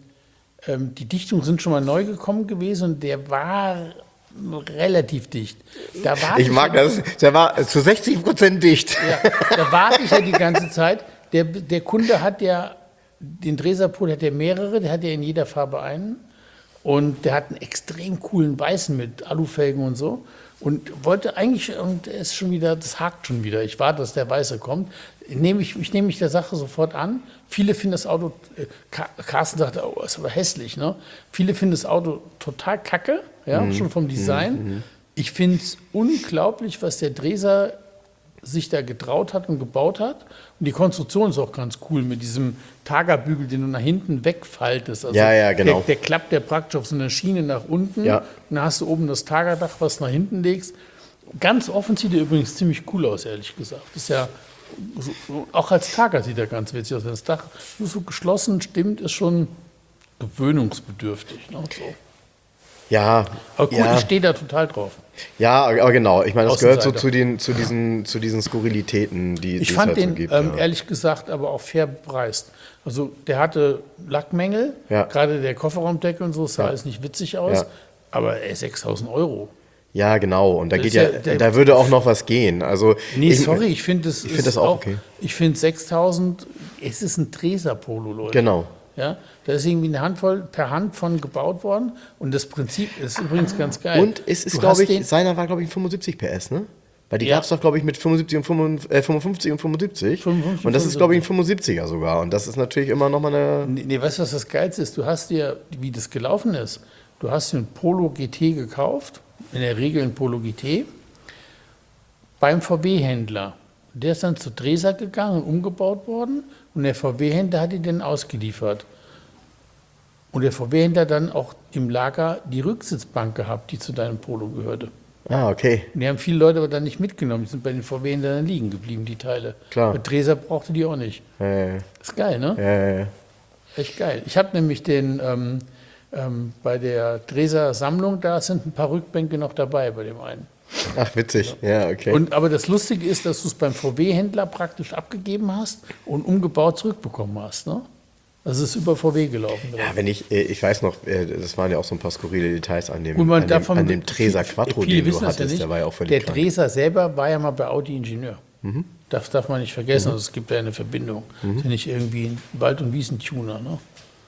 die Dichtungen sind schon mal neu gekommen gewesen und der war relativ dicht. Ich mag das. Der war zu 60% dicht. Ja, da warte ich ja die ganze Zeit. Der Kunde hat ja... Den Treser-Polo hat ja mehrere. Der hat ja in jeder Farbe einen. Und der hat einen extrem coolen Weißen mit Alufelgen und so. Und wollte eigentlich, und er ist schon wieder, das hakt schon wieder. Ich warte, dass der Weiße kommt. Ich nehme mich der Sache sofort an. Viele finden das Auto, Carsten sagte, oh, ist aber hässlich, ne? Viele finden das Auto total kacke, ja, schon vom Design. Ich finde es unglaublich, was der Treser sich da getraut hat und gebaut hat. Und die Konstruktion ist auch ganz cool mit diesem Targa-Bügel, den du nach hinten wegfaltest. Also genau. Der klappt ja praktisch auf so einer Schiene nach unten. Ja. Und dann hast du oben das Targa-Dach, was nach hinten legst. Ganz offen sieht er übrigens ziemlich cool aus, ehrlich gesagt. Ist ja, auch als Targa sieht er ganz witzig aus. Wenn das Dach nur so geschlossen stimmt, ist schon gewöhnungsbedürftig. Ne? So. Ja, Aber gut, ja. ich stehe da total drauf. Ja, aber genau. Ich meine, das gehört so Außenseiter. zu diesen Skurrilitäten, die Ich es fand halt so den gibt. ehrlich gesagt aber auch fair bepreist. Also der hatte Lackmängel, Ja. gerade der Kofferraumdeckel und so, sah alles nicht witzig aus, Ja. aber 6.000 Euro. Ja, genau. Und da Das geht ist ja, ja der- da würde auch noch was gehen. Also Nee, sorry, ich finde es find das auch okay. Ich finde 6.000, es ist ein Treser-Polo, Leute. Genau. Ja, da ist irgendwie eine Handvoll per Hand von gebaut worden und das Prinzip ist übrigens ganz geil. Und es ist, Du glaube hast ich, den- seiner war, glaube ich, 75 PS, ne? Weil die Ja. gab es doch, glaube ich, mit 75 und 55 und 75. 55 Und das ist, glaube ich, ein 75er sogar. Und das ist natürlich immer nochmal eine. Nee, weißt du, was das Geilste ist? Du hast dir, wie das gelaufen ist, du hast dir ein Polo GT gekauft, in der Regel ein Polo GT, beim VW-Händler. Der ist dann zu Dresar gegangen und umgebaut worden und der VW-Händler hat ihn dann ausgeliefert. Und der VW-Händler dann auch im Lager die Rücksitzbank gehabt, die zu deinem Polo gehörte. Ah, okay. Und die haben viele Leute aber dann nicht mitgenommen, die sind bei den VW-Händlern liegen geblieben, die Teile. Klar. Und Dresar brauchte die auch nicht. Ist geil, ne? Echt geil. Ich habe nämlich bei der Dresar Sammlung, da sind ein paar Rückbänke noch dabei bei dem einen. Ach, witzig. Ja, okay. Aber das Lustige ist, dass du es beim VW-Händler praktisch abgegeben hast und umgebaut zurückbekommen hast. Ne? Also es ist über VW gelaufen. ja, wenn ich weiß noch, das waren ja auch so ein paar skurrile Details an dem, Und man davon, an dem Treser Quattro, viele den du wissen das hattest, ja nicht, der war ja auch völlig der krank. Dresar selber war ja mal bei Audi Ingenieur. Das darf man nicht vergessen, also es gibt ja eine Verbindung. Ist ja nicht irgendwie ein Wald- und Wiesentuner. Ne?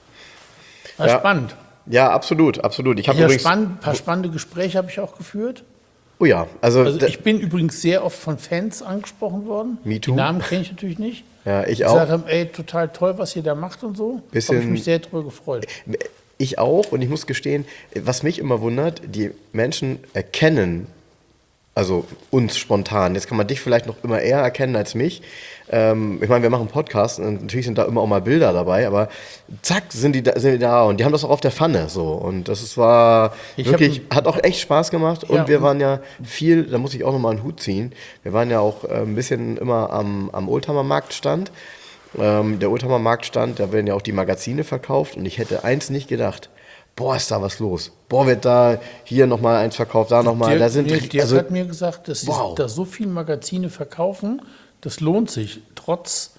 War Ja. spannend. Ja, absolut, absolut. Ich habe Ja, übrigens. ein paar spannende Gespräche habe ich auch geführt. Oh ja, also Ich bin übrigens sehr oft von Fans angesprochen worden. Me too. Die Namen kenne ich natürlich nicht. Ja, ich Die auch. gesagt haben, ey, total toll, was ihr da macht und so. Habe Bisschen- ich mich sehr drüber gefreut. Ich auch, und ich muss gestehen, was mich immer wundert, die Menschen erkennen, also uns spontan, jetzt kann man dich vielleicht noch immer eher erkennen als mich. Ich meine, wir machen Podcasts und natürlich sind da immer auch mal Bilder dabei, aber zack, sind die da und die haben das auch auf der Pfanne so. Und war Ich wirklich, hat auch echt Spaß gemacht und Ja, wir und- waren ja viel, da muss ich auch nochmal einen Hut ziehen, wir waren ja auch ein bisschen immer am Oldtimer Marktstand. Der Oldtimer Marktstand, da werden ja auch die Magazine verkauft und ich hätte eins nicht gedacht. Boah, ist da was los. Boah, wird da hier nochmal eins verkauft, da nochmal. Da sind Dirk hat mir gesagt, dass sie wow. da so viele Magazine verkaufen, das lohnt sich, trotz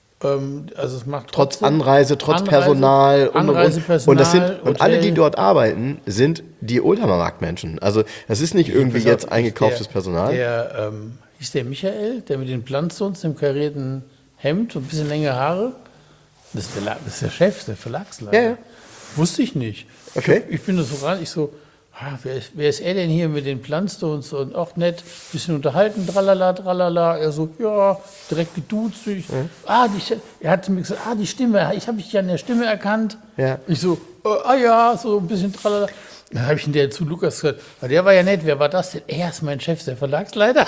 es macht trotz trotzdem- Anreise, trotz Personal und. Anreisepersonal, Und das sind und alle, die Hotel. dort arbeiten, sind die Oldtimer Marktmenschen. Also das ist nicht irgendwie Pass auf, jetzt eingekauftes Personal. Hieß der Michael, der mit den Planzons, dem karierten Hemd und ein bisschen längere Haare? Das ist der Chef, der Verlagsleiter. Ja, ja. Wusste ich nicht. Okay. Ich bin da so ran, wer ist er denn hier mit den Planzons und auch nett, bisschen unterhalten, tralala, tralala. Er so, ja, direkt geduzt. Er hat zu mir gesagt, die Stimme, ich habe dich ja an der Stimme erkannt. Ja. Ich so, ja, so ein bisschen tralala. Dann habe ich ihn zu Lukas gesagt, der war ja nett, wer war das denn? Er ist mein Chef, der Verlagsleiter.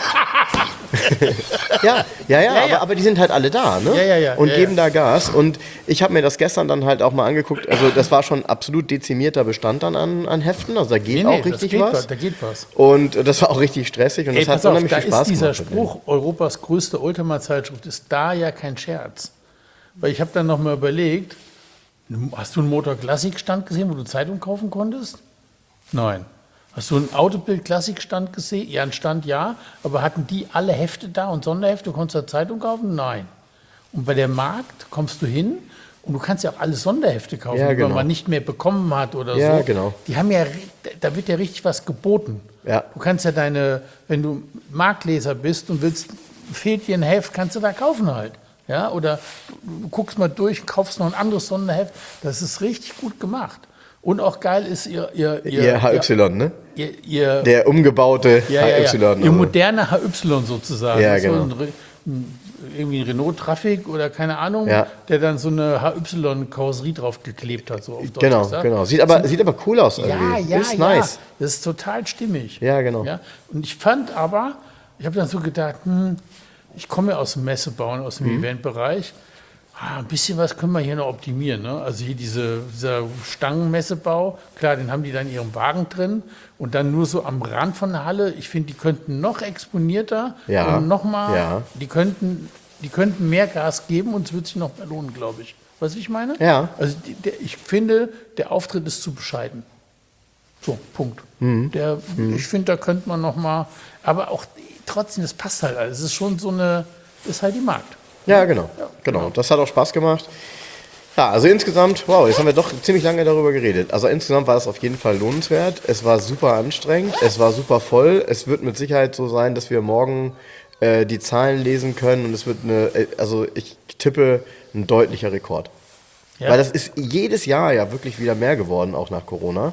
Ja, aber die sind halt alle da, ne? Ja, und ja, geben da Gas. Und ich habe mir das gestern dann halt auch mal angeguckt. Also das war schon absolut dezimierter Bestand dann an Heften. Also da geht auch richtig was. Da geht was. Und das war auch richtig stressig und Ey, das hat pass auf, unheimlich da viel Spaß ist dieser gemacht. Spruch, Europas größte Oldtimer-Zeitschrift, ist da ja kein Scherz. Weil ich habe dann noch mal überlegt, hast du einen Motor-Klassik-Stand gesehen, wo du Zeitung kaufen konntest? Nein. Hast du einen Autobild-Klassik-Stand gesehen? Ja, einen Stand ja, aber hatten die alle Hefte da und Sonderhefte? Konntest du da Zeitung kaufen? Nein. Und bei der Markt kommst du hin und du kannst ja auch alle Sonderhefte kaufen, Ja, die genau. man nicht mehr bekommen hat oder Ja, so. genau. Die haben ja, da wird ja richtig was geboten. Ja. Du kannst ja wenn du Marktleser bist und fehlt dir ein Heft, kannst du da kaufen halt. Ja, oder du guckst mal durch, kaufst noch ein anderes Sonderheft. Das ist richtig gut gemacht. Und auch geil ist ihr HY, ne? ihr Der umgebaute HY. Ihr also. moderner HY sozusagen. Ja, Das ist genau. So irgendwie ein Renault Traffic oder keine Ahnung, Ja. der dann so eine HY-Karosserie draufgeklebt hat. So auf Deutsch Genau, gesagt. genau. Sieht aber cool aus Ja, irgendwie. ja, ist ja. nice. Das ist total stimmig. Ja, genau. Ja? Und ich fand aber, ich habe dann so gedacht, ich komme ja aus dem Messebauen, aus dem Eventbereich. Ein bisschen was können wir hier noch optimieren. Ne? Also hier dieser Stangenmessebau, klar, den haben die dann in ihrem Wagen drin und dann nur so am Rand von der Halle. Ich finde, die könnten noch exponierter Ja, und nochmal, ja. die könnten mehr Gas geben und es wird sich noch mehr lohnen, glaube ich. Weißt du, was ich meine? Ja. Also ich finde, der Auftritt ist zu bescheiden. So, Punkt. Ich finde, da könnte man noch mal, aber auch trotzdem, das passt halt alles. Es ist schon so eine, ist halt die Markt. Ja, genau. Das hat auch Spaß gemacht. Ja, also insgesamt, wow, jetzt haben wir doch ziemlich lange darüber geredet. Also insgesamt war es auf jeden Fall lohnenswert. Es war super anstrengend, es war super voll. Es wird mit Sicherheit so sein, dass wir morgen die Zahlen lesen können und es wird also ich tippe, ein deutlicher Rekord. Ja. Weil das ist jedes Jahr ja wirklich wieder mehr geworden, auch nach Corona.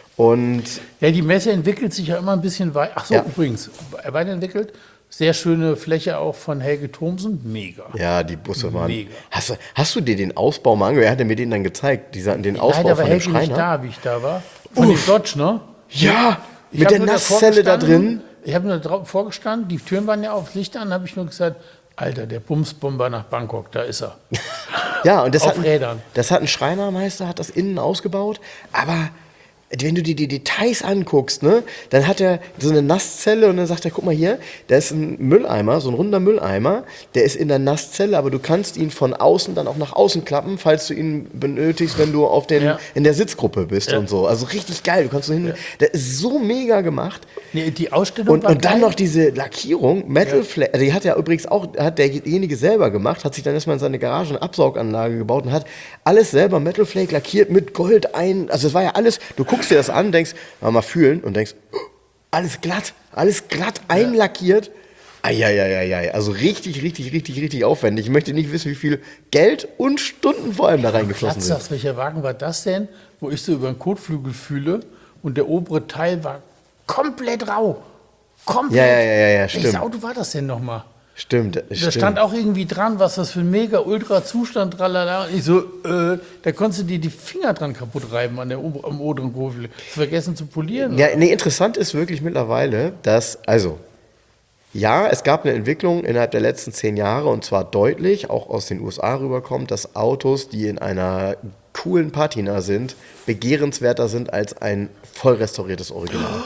Und Ja, die Messe entwickelt sich ja immer ein bisschen weiter. Ach so, Ja. übrigens, weiterentwickelt. Sehr schöne Fläche auch von Helge Thomsen. Mega. ja, die Busse waren. Mega. Hast du dir den Ausbau mal angehört? Er hatte mir den dann gezeigt, den Ausbau Leider war von dem Helge nicht Schreiner. da, wie ich da war. Von dem Dodge, ne? Ja, Ich mit hab der nur Nasszelle da vorgestanden, drin. Ich habe nur vorgestanden, die Türen waren ja auf, das Licht an, habe ich nur gesagt, Alter, der Bumsbomber nach Bangkok, da ist er. Ja, und das Auf Rädern. Das hat ein Schreinermeister, hat das innen ausgebaut. Aber wenn du dir die Details anguckst, ne, dann hat er so eine Nasszelle und dann sagt er, guck mal hier, da ist ein Mülleimer, so ein runder Mülleimer, der ist in der Nasszelle, aber du kannst ihn von außen dann auch nach außen klappen, falls du ihn benötigst, wenn du in der Sitzgruppe bist und so. Also richtig geil, du kannst so hin. Der ist so mega gemacht. Nee, die Ausstellung war Und dann geil. noch diese Lackierung, Metal Flake, also die hat ja übrigens auch, hat derjenige selber gemacht, hat sich dann erstmal in seine Garage eine Absauganlage gebaut und hat alles selber Metal Flake lackiert mit Gold also es war ja alles, du guckst dir das an, denkst, mal fühlen und denkst, oh, alles glatt einlackiert. Eieieiei, also richtig aufwendig. Ich möchte nicht wissen, wie viel Geld und Stunden vor allem da reingeflossen sind. Platzsachs, welcher Wagen war das denn, wo ich so über den Kotflügel fühle und der obere Teil war komplett rau. Komplett. Ja, stimmt. Welches Auto war das denn nochmal? Stimmt. Da stand auch irgendwie dran, was das für ein Mega-Ultra-Zustand, tralala. Und ich so, da konntest du dir die Finger dran kaputt reiben am oberen Kotflügel. Vergessen zu polieren. Ja, nee, interessant ist wirklich mittlerweile, dass, ja, es gab eine Entwicklung innerhalb der letzten 10 Jahre und zwar deutlich, auch aus den USA rüberkommt, dass Autos, die in einer coolen Patina sind, begehrenswerter sind als ein voll restauriertes Original.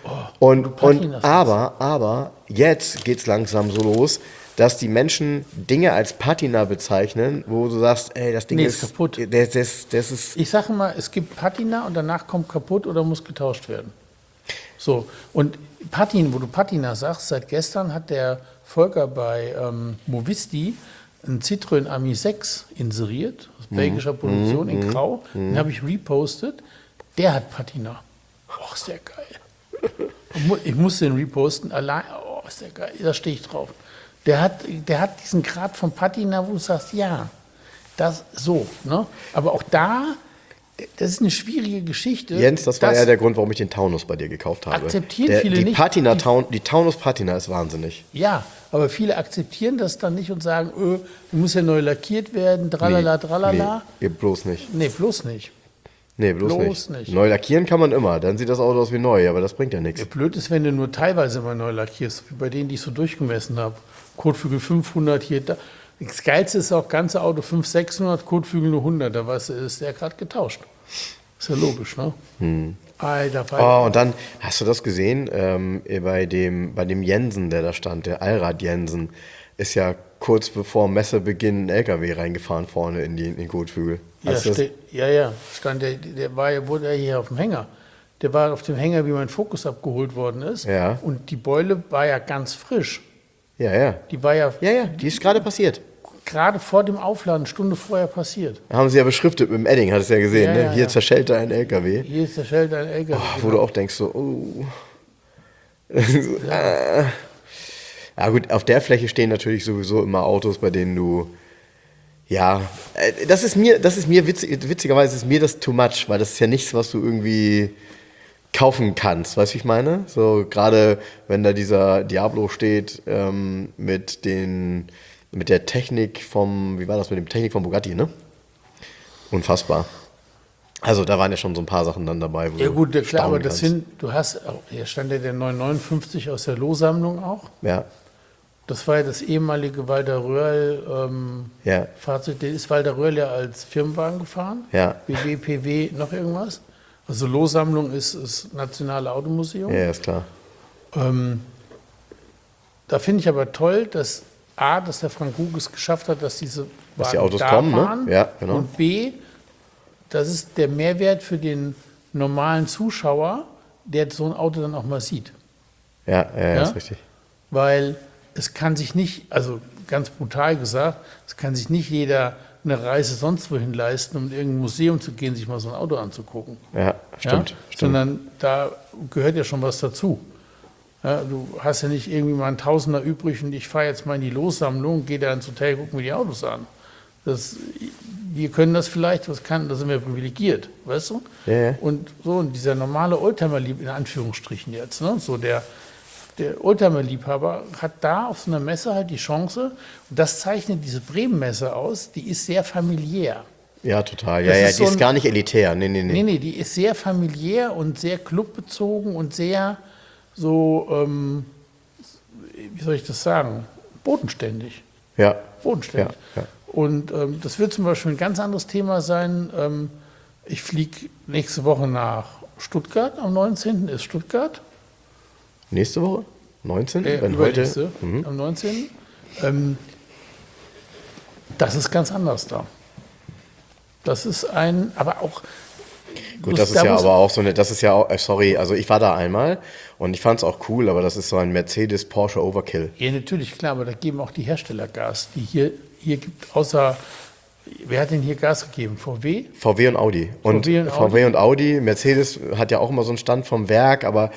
Aber jetzt geht's langsam so los, dass die Menschen Dinge als Patina bezeichnen, wo du sagst, ey, das Ding ist kaputt. Das ist Ich sage mal, es gibt Patina und danach kommt kaputt oder muss getauscht werden. So, und Patina, wo du Patina sagst, seit gestern hat der Volker bei Movisti einen Citroën Ami 6 inseriert, aus belgischer Produktion in Grau. Den habe ich repostet. Der hat Patina. Oh, ist der geil. Ich muss den reposten. Allein, oh, ist der geil. Da stehe ich drauf. Der hat diesen Grad von Patina, wo du sagst, ja, das so. Ne? Aber auch da, das ist eine schwierige Geschichte. Jens, das war ja der Grund, warum ich den Taunus bei dir gekauft habe. Akzeptieren viele nicht. Die Taunus Patina ist wahnsinnig. Ja, aber viele akzeptieren das dann nicht und sagen, muss ja neu lackiert werden, tralala. Nee, bloß nicht. Nee, bloß nicht. Nee, bloß nicht. Neu lackieren kann man immer, dann sieht das Auto aus wie neu, aber das bringt ja nichts. Blöd ist, wenn du nur teilweise mal neu lackierst, wie bei denen, die ich so durchgemessen habe. Kotflügel 500 hier, da. Das Geilste ist auch, ganze Auto 500, 600, Kotflügel nur 100, da ist der gerade getauscht. Ist ja logisch, ne? Alter, Oh, und dann, hast du das gesehen? Bei dem Jensen, der da stand, der Allrad Jensen, ist ja kurz bevor Messebeginn ein LKW reingefahren vorne in den Kotflügel. Stand wurde ja hier auf dem Hänger. Der war auf dem Hänger, wie mein Fokus abgeholt worden ist. Ja. Und die Beule war ja ganz frisch. Ja. Die war ja Die ist gerade passiert. gerade vor dem Aufladen, eine Stunde vorher passiert. Haben sie ja beschriftet mit dem Edding, hat es ja gesehen, Ja, ne? ja, Hier ja. zerschellt da ein LKW. Hier ist der Shelter ein LKW. Wo du auch denkst so, oh. Ja gut, auf der Fläche stehen natürlich sowieso immer Autos, bei denen du, das ist mir witzigerweise ist mir das too much, weil das ist ja nichts, was du irgendwie kaufen kannst, weißt du, wie ich meine? So gerade wenn da dieser Diablo steht mit der Technik vom Bugatti, ne? Unfassbar. Also da waren ja schon so ein paar Sachen dann dabei. Wo Ja gut, du klar, aber staunen das kannst. hier stand ja der 959 aus der Lohsammlung auch. Ja, Das war ja das ehemalige Walter Röhrl ja, Fahrzeug. Der ist Walter Röhrl ja als Firmenwagen gefahren. ja. BW, PW, noch irgendwas. Also Lohsammlung ist das Nationale Automuseum. Ja, ist klar. Da finde ich aber toll, dass dass der Frank Hug es geschafft hat, dass diese Dass die Wagen Autos da kommen, ne? waren. Ja, genau. Und B, das ist der Mehrwert für den normalen Zuschauer, der so ein Auto dann auch mal sieht. Ja, Ja? ist richtig. Weil es kann sich nicht, also ganz brutal gesagt, es kann sich nicht jeder eine Reise sonst wohin leisten, um in irgendein Museum zu gehen, sich mal so ein Auto anzugucken. Ja, stimmt. Ja? Sondern da gehört ja schon was dazu. Ja, du hast ja nicht irgendwie mal einen Tausender übrig und ich fahre jetzt mal in die Lossammlung, gehe da ins Hotel, gucke mir die Autos an. Wir können das vielleicht, da sind wir privilegiert, weißt du? Ja. Und so, und dieser normale Oldtimer-Liebhaber, in Anführungsstrichen jetzt, ne? So der Oldtimer-Liebhaber hat da auf so einer Messe halt die Chance, und das zeichnet diese Bremen-Messe aus, die ist sehr familiär. Ja, total. Das Ja, ist die so ist gar nicht elitär. Nee. Nee, die ist sehr familiär und sehr clubbezogen und sehr so, wie soll ich das sagen, bodenständig. Ja. Bodenständig. Ja. Und das wird zum Beispiel ein ganz anderes Thema sein. Ich fliege nächste Woche nach Stuttgart, am 19. ist Stuttgart. Nächste Woche? 19? Übernächste, am 19. Das ist ganz anders da. Das ist aber auch. Gut, das ist ja aber auch so eine, das ist ja auch, sorry, also ich war da einmal und ich fand es auch cool, aber das ist so ein Mercedes-Porsche Overkill. Ja, natürlich, klar, aber da geben auch die Hersteller Gas, die hier gibt, außer, wer hat denn hier Gas gegeben? VW? VW und Audi. VW und Audi, Mercedes hat ja auch immer so einen Stand vom Werk, aber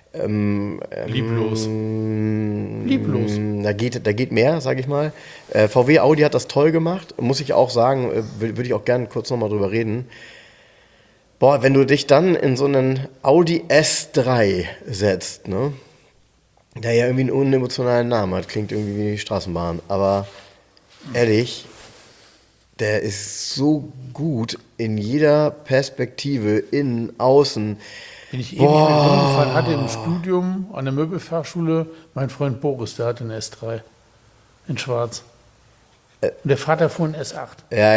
Lieblos. Lieblos. Da geht mehr, sage ich mal. VW, Audi hat das toll gemacht, muss ich auch sagen, würde ich auch gerne kurz nochmal drüber reden. Boah, wenn du dich dann in so einen Audi S3 setzt, ne, der ja irgendwie einen unemotionalen Namen hat, klingt irgendwie wie die Straßenbahn, aber ehrlich, der ist so gut in jeder Perspektive, innen, außen. Bin ich ewig mit rumgefahren, hatte im Studium an der Möbelfachschule mein Freund Boris, der hatte einen S3 in Schwarz. Und der Vater fuhr einen S8. Ja.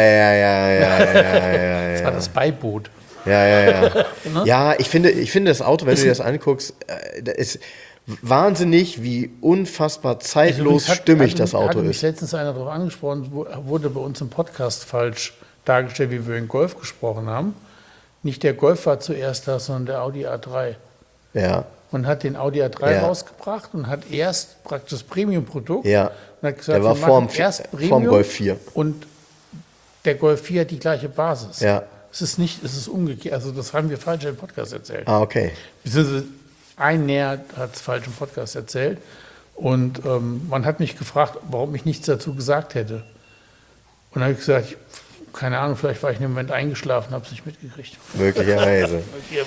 Das war das Beiboot. Ja. Ja, ich finde das Auto, wenn du dir das anguckst, ist wahnsinnig, wie unfassbar zeitlos stimmig das Auto hat mich ist. letztens einer darauf angesprochen, wurde bei uns im Podcast falsch dargestellt, wie wir in Golf gesprochen haben. Nicht der Golf war zuerst da, sondern der Audi A3. Ja. Man hat den Audi A3 rausgebracht und hat erst praktisch das Premium-Produkt. Ja. Und hat gesagt, der war wir machen erst vorm Golf 4. Und der Golf 4 hat die gleiche Basis. Ja. Es ist umgekehrt. Also das haben wir falsch im Podcast erzählt. Ah, okay. Beziehungsweise ein Näher hat es falsch im Podcast erzählt. Und man hat mich gefragt, warum ich nichts dazu gesagt hätte. Und dann habe ich gesagt, keine Ahnung, vielleicht war ich in dem Moment eingeschlafen, habe es nicht mitgekriegt. Möglicherweise.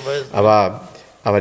Aber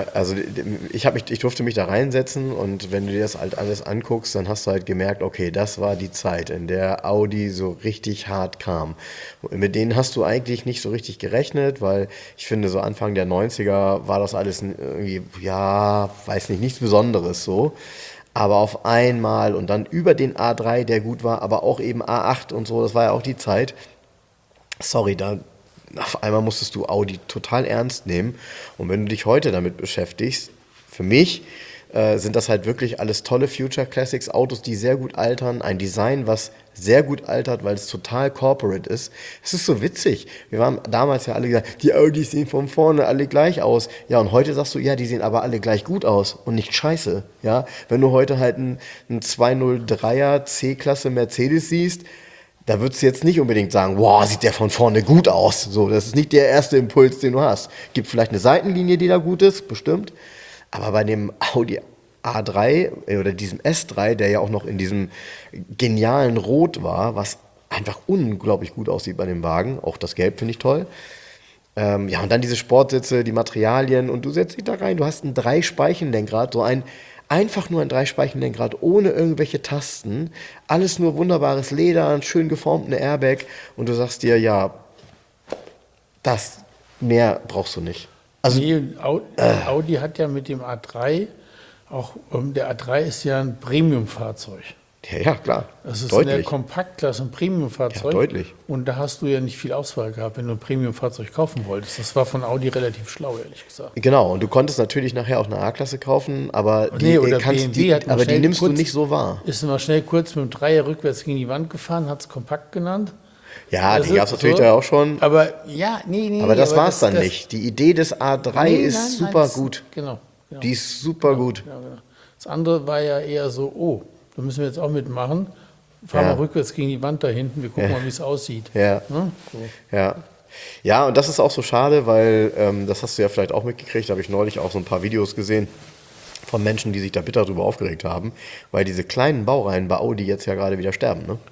ich durfte mich da reinsetzen und wenn du dir das halt alles anguckst, dann hast du halt gemerkt, okay, das war die Zeit, in der Audi so richtig hart kam. Und mit denen hast du eigentlich nicht so richtig gerechnet, weil ich finde, so Anfang der 90er war das alles irgendwie, ja, weiß nicht, nichts Besonderes so. Aber auf einmal und dann über den A3, der gut war, aber auch eben A8 und so, das war ja auch die Zeit. Sorry, auf einmal musstest du Audi total ernst nehmen. Und wenn du dich heute damit beschäftigst, für mich sind das halt wirklich alles tolle Future Classics, Autos, die sehr gut altern, ein Design, was sehr gut altert, weil es total corporate ist. Es ist so witzig. Wir waren damals ja alle gesagt, die Audis sehen von vorne alle gleich aus. Ja, und heute sagst du, ja, die sehen aber alle gleich gut aus und nicht scheiße. Ja, wenn du heute halt einen 203er C-Klasse Mercedes siehst, da würdest du jetzt nicht unbedingt sagen, wow, sieht der von vorne gut aus. So, das ist nicht der erste Impuls, den du hast. Gibt vielleicht eine Seitenlinie, die da gut ist, bestimmt. Aber bei dem Audi A3 oder diesem S3, der ja auch noch in diesem genialen Rot war, was einfach unglaublich gut aussieht bei dem Wagen, auch das Gelb finde ich toll. Ja, und dann diese Sportsitze, die Materialien und du setzt dich da rein, du hast ein 3-Speichen-Lenkrad, einfach nur ein 3-Speichen-Lenkrad, ohne irgendwelche Tasten, alles nur wunderbares Leder, einen schön geformten Airbag und du sagst dir, ja, das, mehr brauchst du nicht. Also, nee, Audi hat ja mit dem A3 auch, der A3 ist ja ein Premium-Fahrzeug. Ja, klar. Das ist deutlich. in der Kompaktklasse ein Premium-Fahrzeug. Ja, deutlich. Und da hast du ja nicht viel Auswahl gehabt, wenn du ein Premium-Fahrzeug kaufen wolltest. Das war von Audi relativ schlau, ehrlich gesagt. Genau, und du konntest natürlich nachher auch eine A-Klasse kaufen, aber die nimmst du nicht so wahr. Ist immer schnell kurz mit dem Dreier rückwärts gegen die Wand gefahren, hat es kompakt genannt. Ja, die Also, gab es natürlich so. da auch schon. Aber ja, nee. Aber das war es dann nicht. Die Idee des A3 ist super das- gut. Genau. Die ist super gut. Ja, genau. Das andere war ja eher so, oh, da müssen wir jetzt auch mitmachen. Fahren Ja. wir rückwärts gegen die Wand da hinten, wir gucken mal, wie es aussieht. Ja. Ne? So. Ja. Ja, und das ist auch so schade, weil das hast du ja vielleicht auch mitgekriegt, da habe ich neulich auch so ein paar Videos gesehen von Menschen, die sich da bitter drüber aufgeregt haben, weil diese kleinen Baureihen bei Audi jetzt ja gerade wieder sterben. Ne?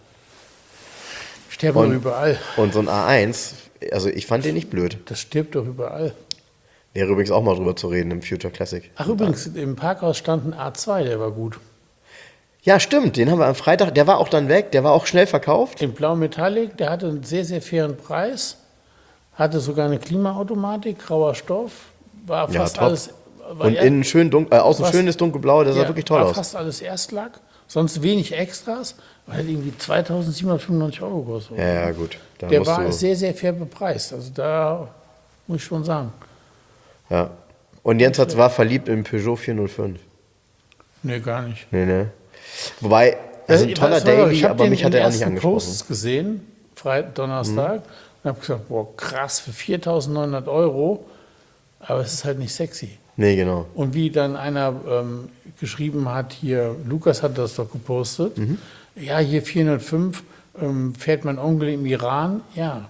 Sterben doch überall. Und so ein A1, also ich fand den nicht blöd. Das stirbt doch überall. Wäre übrigens auch mal drüber zu reden im Future Classic. Ach übrigens, im Parkhaus stand ein A2, der war gut. Ja, stimmt, den haben wir am Freitag, der war auch dann weg, der war auch schnell verkauft. In Blau Metallic, der hatte einen sehr, sehr fairen Preis. Hatte sogar eine Klimaautomatik, grauer Stoff. War Ja, fast top. alles. War Und innen schön außen Was? schönes dunkelblau, der sah wirklich toll war aus. fast alles Erstlack. Sonst wenig Extras. Weil irgendwie 2.795 € gekostet. Ja, gut. Da Der musst war du, sehr, sehr fair bepreist. Also da muss ich schon sagen. ja. Und Jens war verliebt im Peugeot 405. Nee, gar nicht. Nee. Wobei, das ist ein toller Daily, ich hab aber den mich hat in er auch nicht ersten angesprochen. Posts gesehen, Donnerstag, und habe gesagt, boah, krass, für 4.900 €, aber es ist halt nicht sexy. Nee, genau. Und wie dann einer geschrieben hat, hier, Lukas hat das doch gepostet, ja, hier 405, fährt mein Onkel im Iran, ja.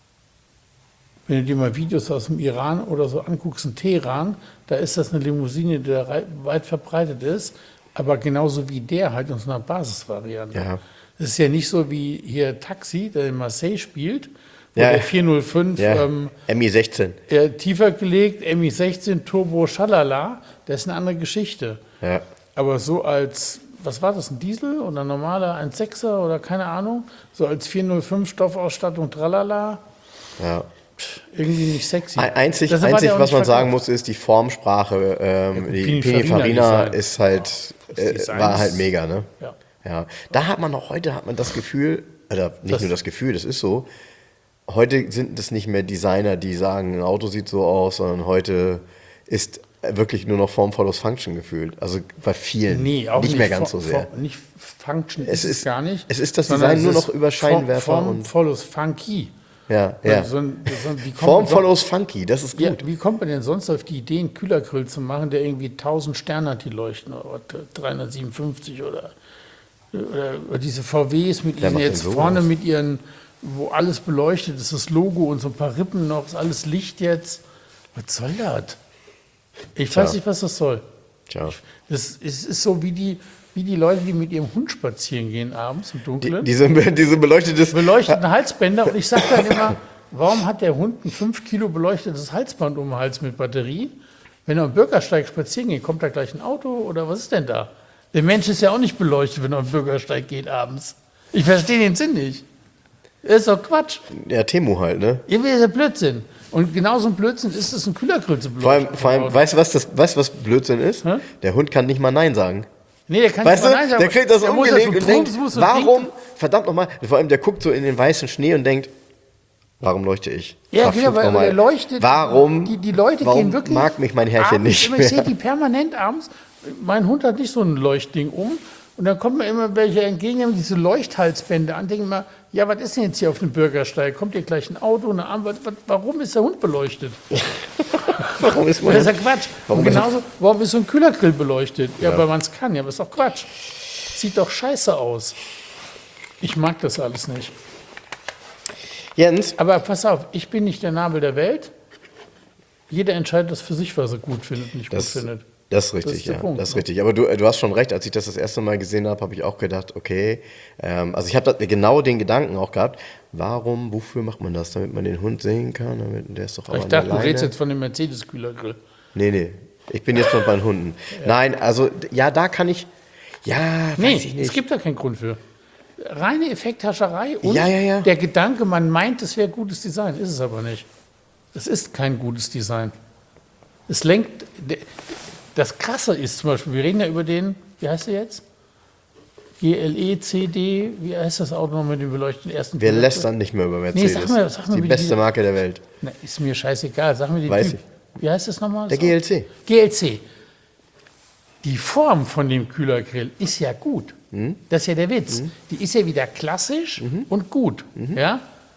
Wenn du dir mal Videos aus dem Iran oder so anguckst, in Teheran, da ist das eine Limousine, die da weit verbreitet ist, aber genauso wie der halt in so einer Basisvariante. Ja. Es ist ja nicht so wie hier Taxi, der in Marseille spielt, wo Ja. der 405 Ja. Mi16. tiefer gelegt, Mi16 Turbo Schalala, das ist eine andere Geschichte. Ja. Aber so als, was war das, ein Diesel oder ein normaler 1.6er oder keine Ahnung, so als 405 Stoffausstattung, tralala, Ja. irgendwie nicht sexy. Einzig, Deshalb war der auch was nicht man sagen verkauft. muss, ist die Formsprache. Die Pininfarina ist halt, Design war ist- halt mega, ne? Ja. Ja. Da hat man auch heute das Gefühl, oder nicht Das- nur das Gefühl, das ist so, heute sind es nicht mehr Designer, die sagen, ein Auto sieht so aus, sondern heute ist wirklich nur noch formvolles Function gefühlt. Also bei vielen Nee, auch nicht mehr ganz so for- sehr. for- Nicht Function Es ist ist- es gar nicht. es ist das sondern Design es nur ist noch über Scheinwerfer und- Formvolles Funky. Ja, ja. Wie kommt Formvolles Funky, das ist Ja, gut. wie kommt man denn sonst auf die Idee, einen Kühlergrill zu machen, der irgendwie 1000 Sterne hat, die leuchten, oder 357 oder diese VWs mit Wer diesen macht denn jetzt sowas? vorne mit ihren, wo alles beleuchtet ist, das Logo und so ein paar Rippen noch, ist alles Licht jetzt. Was soll das? Ich weiß nicht, was das soll. Tja. Das ist so wie die Leute, die mit ihrem Hund spazieren gehen abends im Dunkeln. Diese beleuchtetes. Beleuchteten Halsbänder und ich sage dann immer, warum hat der Hund ein 5 Kilo beleuchtetes Halsband um den Hals mit Batterie? Wenn er am Bürgersteig spazieren geht, kommt da gleich ein Auto oder was ist denn da? Der Mensch ist ja auch nicht beleuchtet, wenn er am Bürgersteig geht abends. Ich verstehe den Sinn nicht. Das ist doch Quatsch. Ja, Temu halt, ne? Irgendwie ist ja Blödsinn. Und genauso ein Blödsinn ist es, einen Kühlergrill zu Vor beleuchten. allem weißt du, was Blödsinn ist? Hä? Der Hund kann nicht mal Nein sagen. Nee, der kann Weißt nicht du, mal Nein sagen. der kriegt das Der muss umgelegt so und denkt, muss so warum, trinken. verdammt nochmal, vor allem der guckt so in den weißen Schnee und denkt, warum leuchte ich? Ja, Verflucht genau, weil nochmal. der leuchtet. Warum, Die Leute warum gehen wirklich. mag mich mein Herrchen abends nicht immer, ich sehe mehr? die permanent abends. Mein Hund hat nicht so ein Leuchtding um. Und dann kommen mir immer welche entgegen, haben diese Leuchthalsbänder an, denken mal, ja, was ist denn jetzt hier auf dem Bürgersteig? Kommt hier gleich ein Auto, eine Ampel? Warum ist der Hund beleuchtet? Warum ist Das ist ja man, Quatsch. Warum Und ist- genauso, warum ist so ein Kühlergrill beleuchtet? Ja, weil man es kann. Ja, aber ist doch Quatsch. Sieht doch scheiße aus. Ich mag das alles nicht. Jens, Aber pass auf, ich bin nicht der Nabel der Welt. Jeder entscheidet das für sich, was er gut findet und nicht gut findet. das ist richtig, Das ist der ja, Punkt, das ist ne? richtig. Aber du hast schon recht, als ich das erste Mal gesehen habe, habe ich auch gedacht, okay, also ich habe genau den Gedanken auch gehabt, wofür macht man das? Damit man den Hund sehen kann, der ist doch auch Ich an dachte, der du redest Leine. jetzt von dem Mercedes-Kühlergrill. Nee, ich bin jetzt noch bei den Hunden. Nein, also, ja, da kann ich, Nee, weiß ich nicht. es gibt da keinen Grund für. Reine Effekthascherei und Ja. der Gedanke, man meint, es wäre gutes Design, ist es aber nicht. Es ist kein gutes Design. Es lenkt. Das Krasse ist zum Beispiel, wir reden ja über den, wie heißt der jetzt? GLE, CD, wie heißt das Auto noch mit dem beleuchteten ersten Wir Kühlergrill? lästern nicht mehr über Mercedes. sag mal, Das ist die wie beste die- Marke der Welt. Na, ist mir scheißegal, sag mir den Weiß Typ. Wie heißt das nochmal? Der GLC. GLC. Die Form von dem Kühlergrill ist ja gut. Hm? Das ist ja der Witz. Die ist ja wieder klassisch und gut. Ja?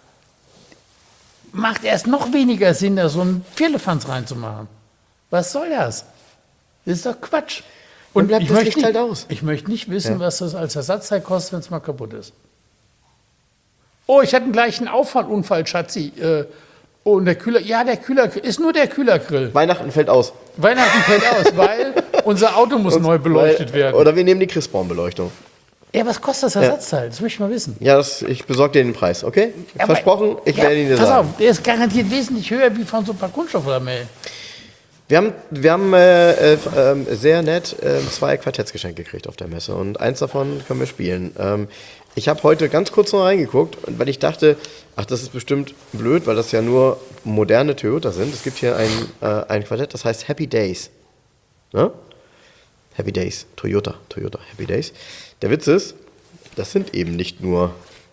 macht erst noch weniger Sinn, da so einen Firlefanz reinzumachen. Was soll das? Das ist doch Quatsch. Und bleibt das Licht halt aus. Ich möchte nicht wissen, was das als Ersatzteil kostet, wenn es mal kaputt ist. Oh, ich hatte gleich einen Auffahrunfall, Schatzi. Und der Kühler, ist nur der Kühlergrill. Weihnachten fällt aus. Weihnachten fällt aus, weil unser Auto muss neu beleuchtet werden. Oder wir nehmen die Christbaum-Beleuchtung. Ja, was kostet das Ersatzteil? Das möchte ich mal wissen. Ja, ich besorge dir den Preis, okay? Ja, Versprochen, ich werde ihn dir pass sagen. auf, der ist garantiert wesentlich höher wie von so ein paar Kunststofflamellen. Wir haben sehr nett 2 Quartettsgeschenke gekriegt auf der Messe und eins davon können wir spielen. Ich habe heute ganz kurz noch reingeguckt, weil ich dachte, ach, das ist bestimmt blöd, weil das ja nur moderne Toyota sind. Es gibt hier ein Quartett, das heißt Happy Days. Ne? Happy Days, Toyota, Happy Days. Der Witz ist, das sind eben nicht nur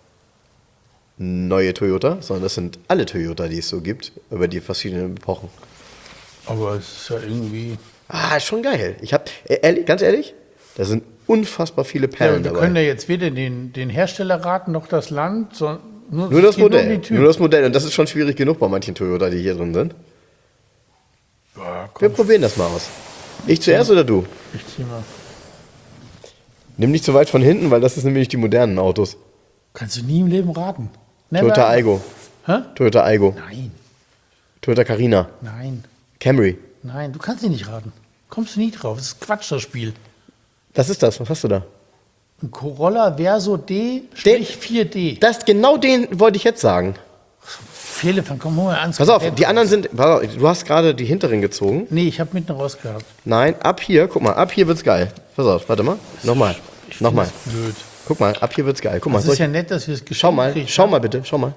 neue Toyota, sondern das sind alle Toyota, die es so gibt, über die verschiedenen Epochen. Aber es ist ja irgendwie... Ah, ist schon geil. Ich habe, ganz ehrlich, da sind unfassbar viele Perlen wir dabei. können ja jetzt weder den Hersteller raten, noch das Land, sondern Nur das Modell. Um die Typen. Nur das Modell. Und das ist schon schwierig genug bei manchen Toyota, die hier drin sind. Ja, komm, Wir probieren das mal aus. Ich zuerst oder du? ich zieh mal. Nimm nicht so weit von hinten, weil das ist nämlich die modernen Autos. Kannst du nie im Leben raten. Never. Toyota Aygo. Hä? Toyota Aygo. Nein, Toyota Carina. nein, Camry. nein, du kannst sie nicht raten. Kommst du nie drauf. Das ist Quatsch, das Spiel. Das ist das. Was hast du da? Ein Corolla Verso D-4D. Genau den wollte ich jetzt sagen. Firlefanz, komm, hol mal an. Pass auf, die anderen sind. Pass auf, du hast gerade die hinteren gezogen. Nee, ich habe mitten rausgehabt. Nein, ab hier, guck mal, ab hier wird's geil. Pass auf, warte mal. Nochmal. Nochmal. Das ist blöd. Guck mal, ab hier wird's geil. Guck mal. Das ist ja nett, dass wir es geschenkt Schau mal bitte, schau mal.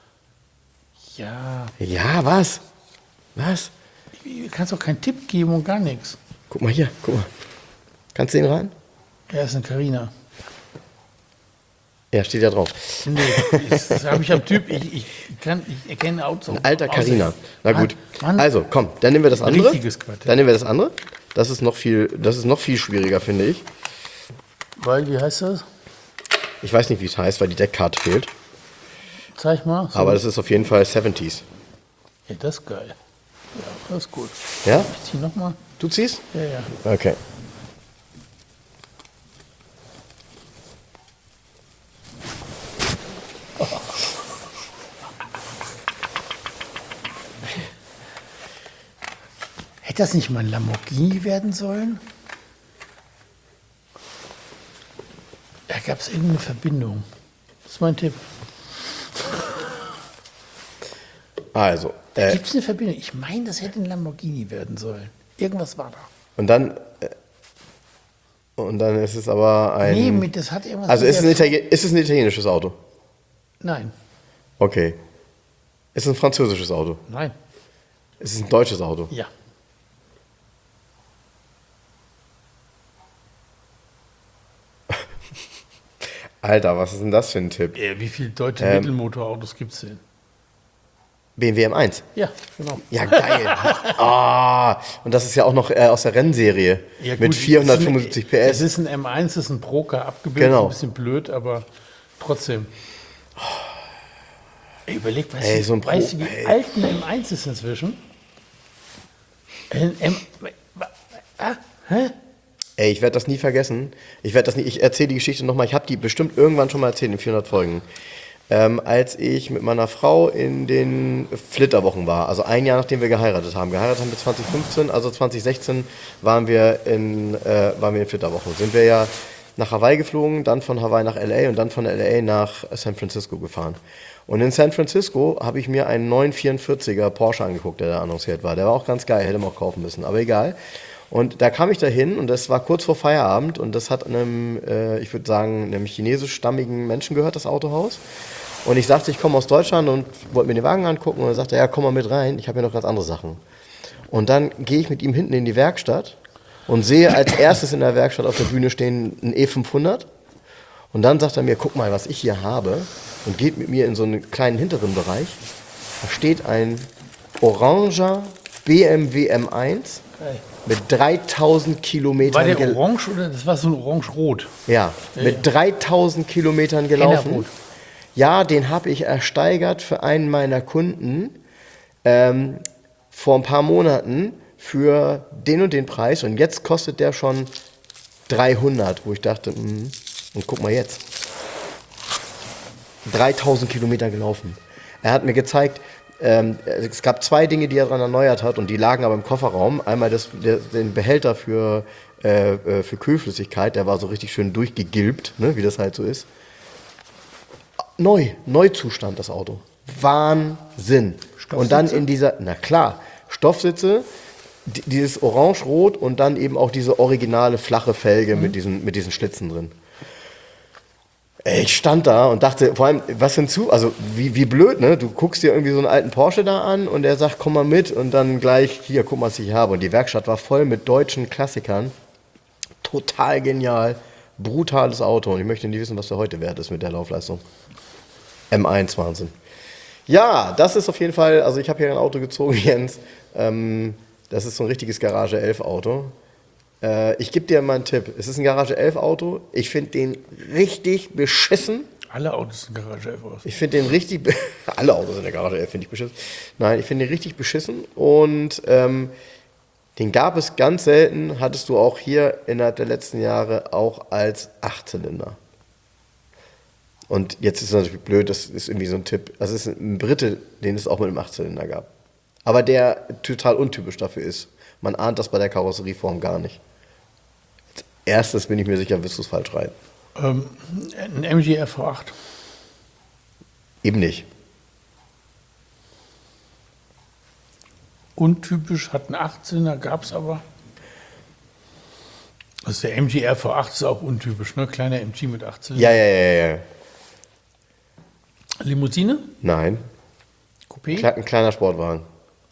Ja, Ja, was? Was? du kannst doch keinen Tipp geben und gar nichts. Guck mal hier, guck mal. Kannst du den rein? Er ist eine Carina. Ja, steht ja drauf. Nee, das habe ich am Typ. Ich erkenne Autos. Ein alter Carina. Na gut. Mann. Also, komm, dann nehmen wir das andere. Richtiges Quartett. Dann nehmen wir das andere. Das ist noch viel schwieriger, finde ich. Weil, wie heißt das? Ich weiß nicht, wie es heißt, weil die Deckkarte fehlt. Zeig mal. So. Aber das ist auf jeden Fall 70s. Ja, das ist geil. Ja, das ist gut. Ja? Ich zieh nochmal. Du ziehst? Ja, ja. Okay. Hätte das nicht mal ein Lamborghini werden sollen? Da gab es irgendeine Verbindung. Das ist mein Tipp. Also, Gibt es eine Verbindung? Ich meine, das hätte ein Lamborghini werden sollen. Irgendwas war da. und dann ist es aber ein. Nee, das hat irgendwas. Also mit ist der- es ein italienisches Auto? Nein, Okay. Ist es ein französisches Auto? nein, Ist es ein deutsches Auto? ja. Alter, was ist denn das für ein Tipp? Wie viele deutsche Mittelmotorautos gibt es denn? BMW M1. Ja, genau. Ja, geil. Und das ist ja auch noch aus der Rennserie Ja, gut, mit 475 Es PS. ist ein M1, das ist ein Proker abgebildet, Genau. ein bisschen blöd, aber trotzdem. Ey, überleg, weißt Ey, so ein weißt du, wie Ey. alt ein M1 ist inzwischen? Hä? Ey, ich werde das nie vergessen. Ich erzähle die Geschichte nochmal. Ich habe die bestimmt irgendwann schon mal erzählt in 400 Folgen. Als ich mit meiner Frau in den Flitterwochen war, also ein Jahr nachdem wir geheiratet haben. Geheiratet haben wir 2015, also 2016 waren wir in Flitterwochen. Sind wir ja nach Hawaii geflogen, dann von Hawaii nach LA und dann von LA nach San Francisco gefahren. Und in San Francisco habe ich mir einen 944er Porsche angeguckt, der da annonciert war. Der war auch ganz geil, hätte man auch kaufen müssen, aber egal. Und da kam ich dahin und das war kurz vor Feierabend und das hat einem, ich würde sagen, einem chinesischstammigen Menschen gehört, das Autohaus. Und ich sagte, ich komme aus Deutschland und wollte mir den Wagen angucken und er sagte, ja, komm mal mit rein, ich habe hier noch ganz andere Sachen. Und dann gehe ich mit ihm hinten in die Werkstatt und sehe als erstes in der Werkstatt auf der Bühne stehen einen E500. Und dann sagt er mir, guck mal, was ich hier habe und geht mit mir in so einen kleinen hinteren Bereich. Da steht ein oranger BMW M1 mit 3000 Kilometern War der orange oder das war so ein orange-rot? Ja, mit 3000 Kilometern gelaufen. Ennerrot. Ja, den habe ich ersteigert für einen meiner Kunden vor ein paar Monaten für den und den Preis. Und jetzt kostet der schon 300, wo ich dachte, und guck mal jetzt. 3000 Kilometer gelaufen. Er hat mir gezeigt, es gab 2 Dinge, die er daran erneuert hat und die lagen aber im Kofferraum. Einmal den Behälter für Kühlflüssigkeit, der war so richtig schön durchgegilbt, ne, wie das halt so ist. Neuzustand das Auto. Wahnsinn. Und dann in dieser, na klar, Stoffsitze, dieses Orange-Rot und dann eben auch diese originale flache Felge mit diesen Schlitzen drin. Ich stand da und dachte, vor allem, was hinzu, also wie blöd, ne? Du guckst dir irgendwie so einen alten Porsche da an und der sagt, komm mal mit und dann gleich, hier, guck mal, was ich habe. Und die Werkstatt war voll mit deutschen Klassikern. Total genial, brutales Auto. Und ich möchte nicht wissen, was der heute wert ist mit der Laufleistung. M1 Wahnsinn. Ja, das ist auf jeden Fall, also ich habe hier ein Auto gezogen, Jens. Das ist so ein richtiges Garage 11 Auto. Ich gebe dir mal einen Tipp. Es ist ein Garage 11 Auto. Ich finde den richtig beschissen. Alle Autos sind Garage 11 Autos. Ich finde den richtig... Alle Autos in der Garage 11 finde ich beschissen. Nein, ich finde den richtig beschissen. Und den gab es ganz selten. Hattest du auch hier innerhalb der letzten Jahre auch als 8-Zylinder. Und jetzt ist es natürlich blöd, das ist irgendwie so ein Tipp. Das ist ein Brite, den es auch mit einem 8-Zylinder gab. Aber der total untypisch dafür ist. Man ahnt das bei der Karosserieform gar nicht. Als erstes bin ich mir sicher, wirst du es falsch reiten. Ein MG RV8. Eben nicht. Untypisch, hat einen 18er, gab es aber. Also der MG RV8 ist auch untypisch, ne? Kleiner MG mit 18. Ja. Limousine? Nein. Coupé? Ein kleiner Sportwagen.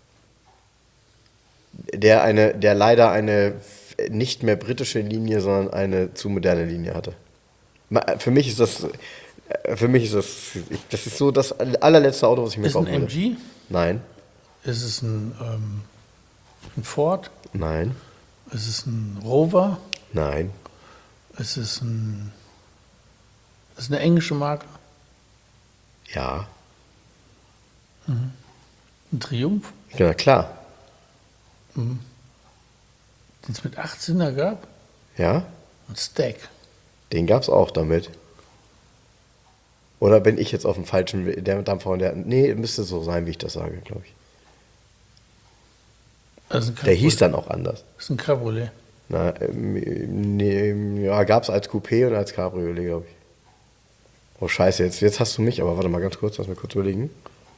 Der leider eine nicht mehr britische Linie, sondern eine zu moderne Linie hatte. Für mich ist das ist so das allerletzte Auto, was ich mir Ist ein kaufen würde. MG? Nein. Ist es ein Ford? Nein. Ist es ein Rover? Nein. Ist es eine englische Marke? Ja. Ein Triumph? Ja, klar. Den es mit 18er gab? Ja. Ein Stack. Den gab es auch damit. Oder bin ich jetzt auf dem falschen, der Dampfer und der... Nee, müsste so sein, wie ich das sage, glaube ich. Also Der hieß dann auch anders. Das ist ein Cabriolet. Na, nee, ja, gab es als Coupé und als Cabriolet, glaube ich. Oh, scheiße, jetzt hast du mich, aber warte mal ganz kurz, lass mich kurz überlegen.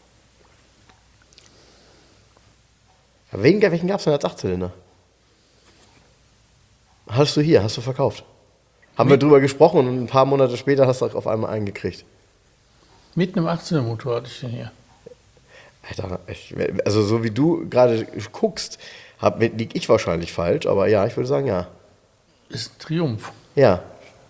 Welchen gab es denn als 8-Zylinder? Hast du hier, hast du verkauft. Haben wir drüber gesprochen und ein paar Monate später hast du auf einmal eingekriegt. Mit einem 18er Motor hatte ich den hier. Alter, also so wie du gerade guckst, lieg ich wahrscheinlich falsch, aber ja, ich würde sagen ja. Ist ein Triumph. Ja.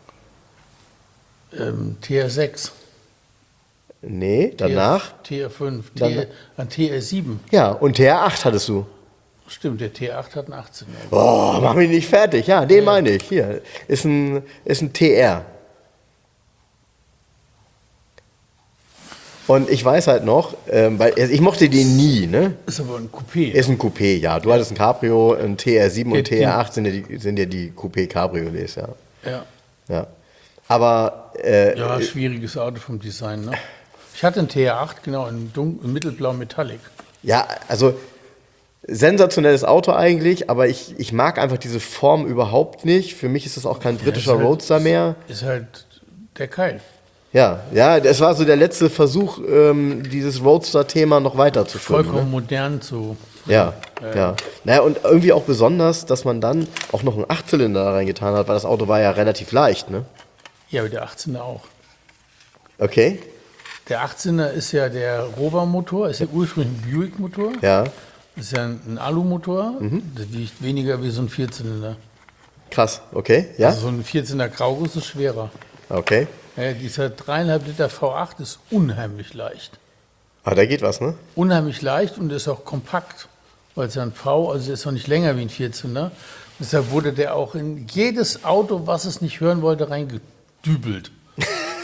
TR6. Nee, danach? TR5. Ein TR7. Ja, und TR8 hattest du. Stimmt, der T8 hat einen 18er. Oh, mach mich nicht fertig. Ja, den meine ich. Hier, ist ein TR. Und ich weiß halt noch, weil ich mochte den nie, ne? Ist aber ein Coupé. Ist ein Coupé, ja. Du hattest ein Cabrio, ein TR7 und TR8 sind ja die Coupé-Cabriolets, ja. Ja. Aber... ja, schwieriges Auto vom Design, ne? Ich hatte einen TR8, genau, in mittelblau Metallic. Ja, also sensationelles Auto eigentlich, aber ich mag einfach diese Form überhaupt nicht. Für mich ist das auch kein britischer Roadster mehr. Ist halt der Keil. Ja, das war so der letzte Versuch, dieses Roadster-Thema noch weiterzuführen. Vollkommen modern zu... Ja. Naja, und irgendwie auch besonders, dass man dann auch noch einen 8-Zylinder da reingetan hat, weil das Auto war ja relativ leicht, ne? Ja, aber der 18er auch. Okay. Der 18er ist ja der Rover-Motor, ist ja ursprünglich ein Buick-Motor. Ja. Ist ja ein Alu-Motor, der wiegt weniger wie so ein Vierzylinder. Krass, okay, ja. Also so ein Vierzylinder Grauguss ist schwerer. Okay. Ja, dieser 3,5 Liter V8 ist unheimlich leicht. Ah, da geht was, ne? Unheimlich leicht und ist auch kompakt, weil es ja ein V, also ist auch nicht länger wie ein Vierzylinder. Deshalb wurde der auch in jedes Auto, was es nicht hören wollte, reingedübelt.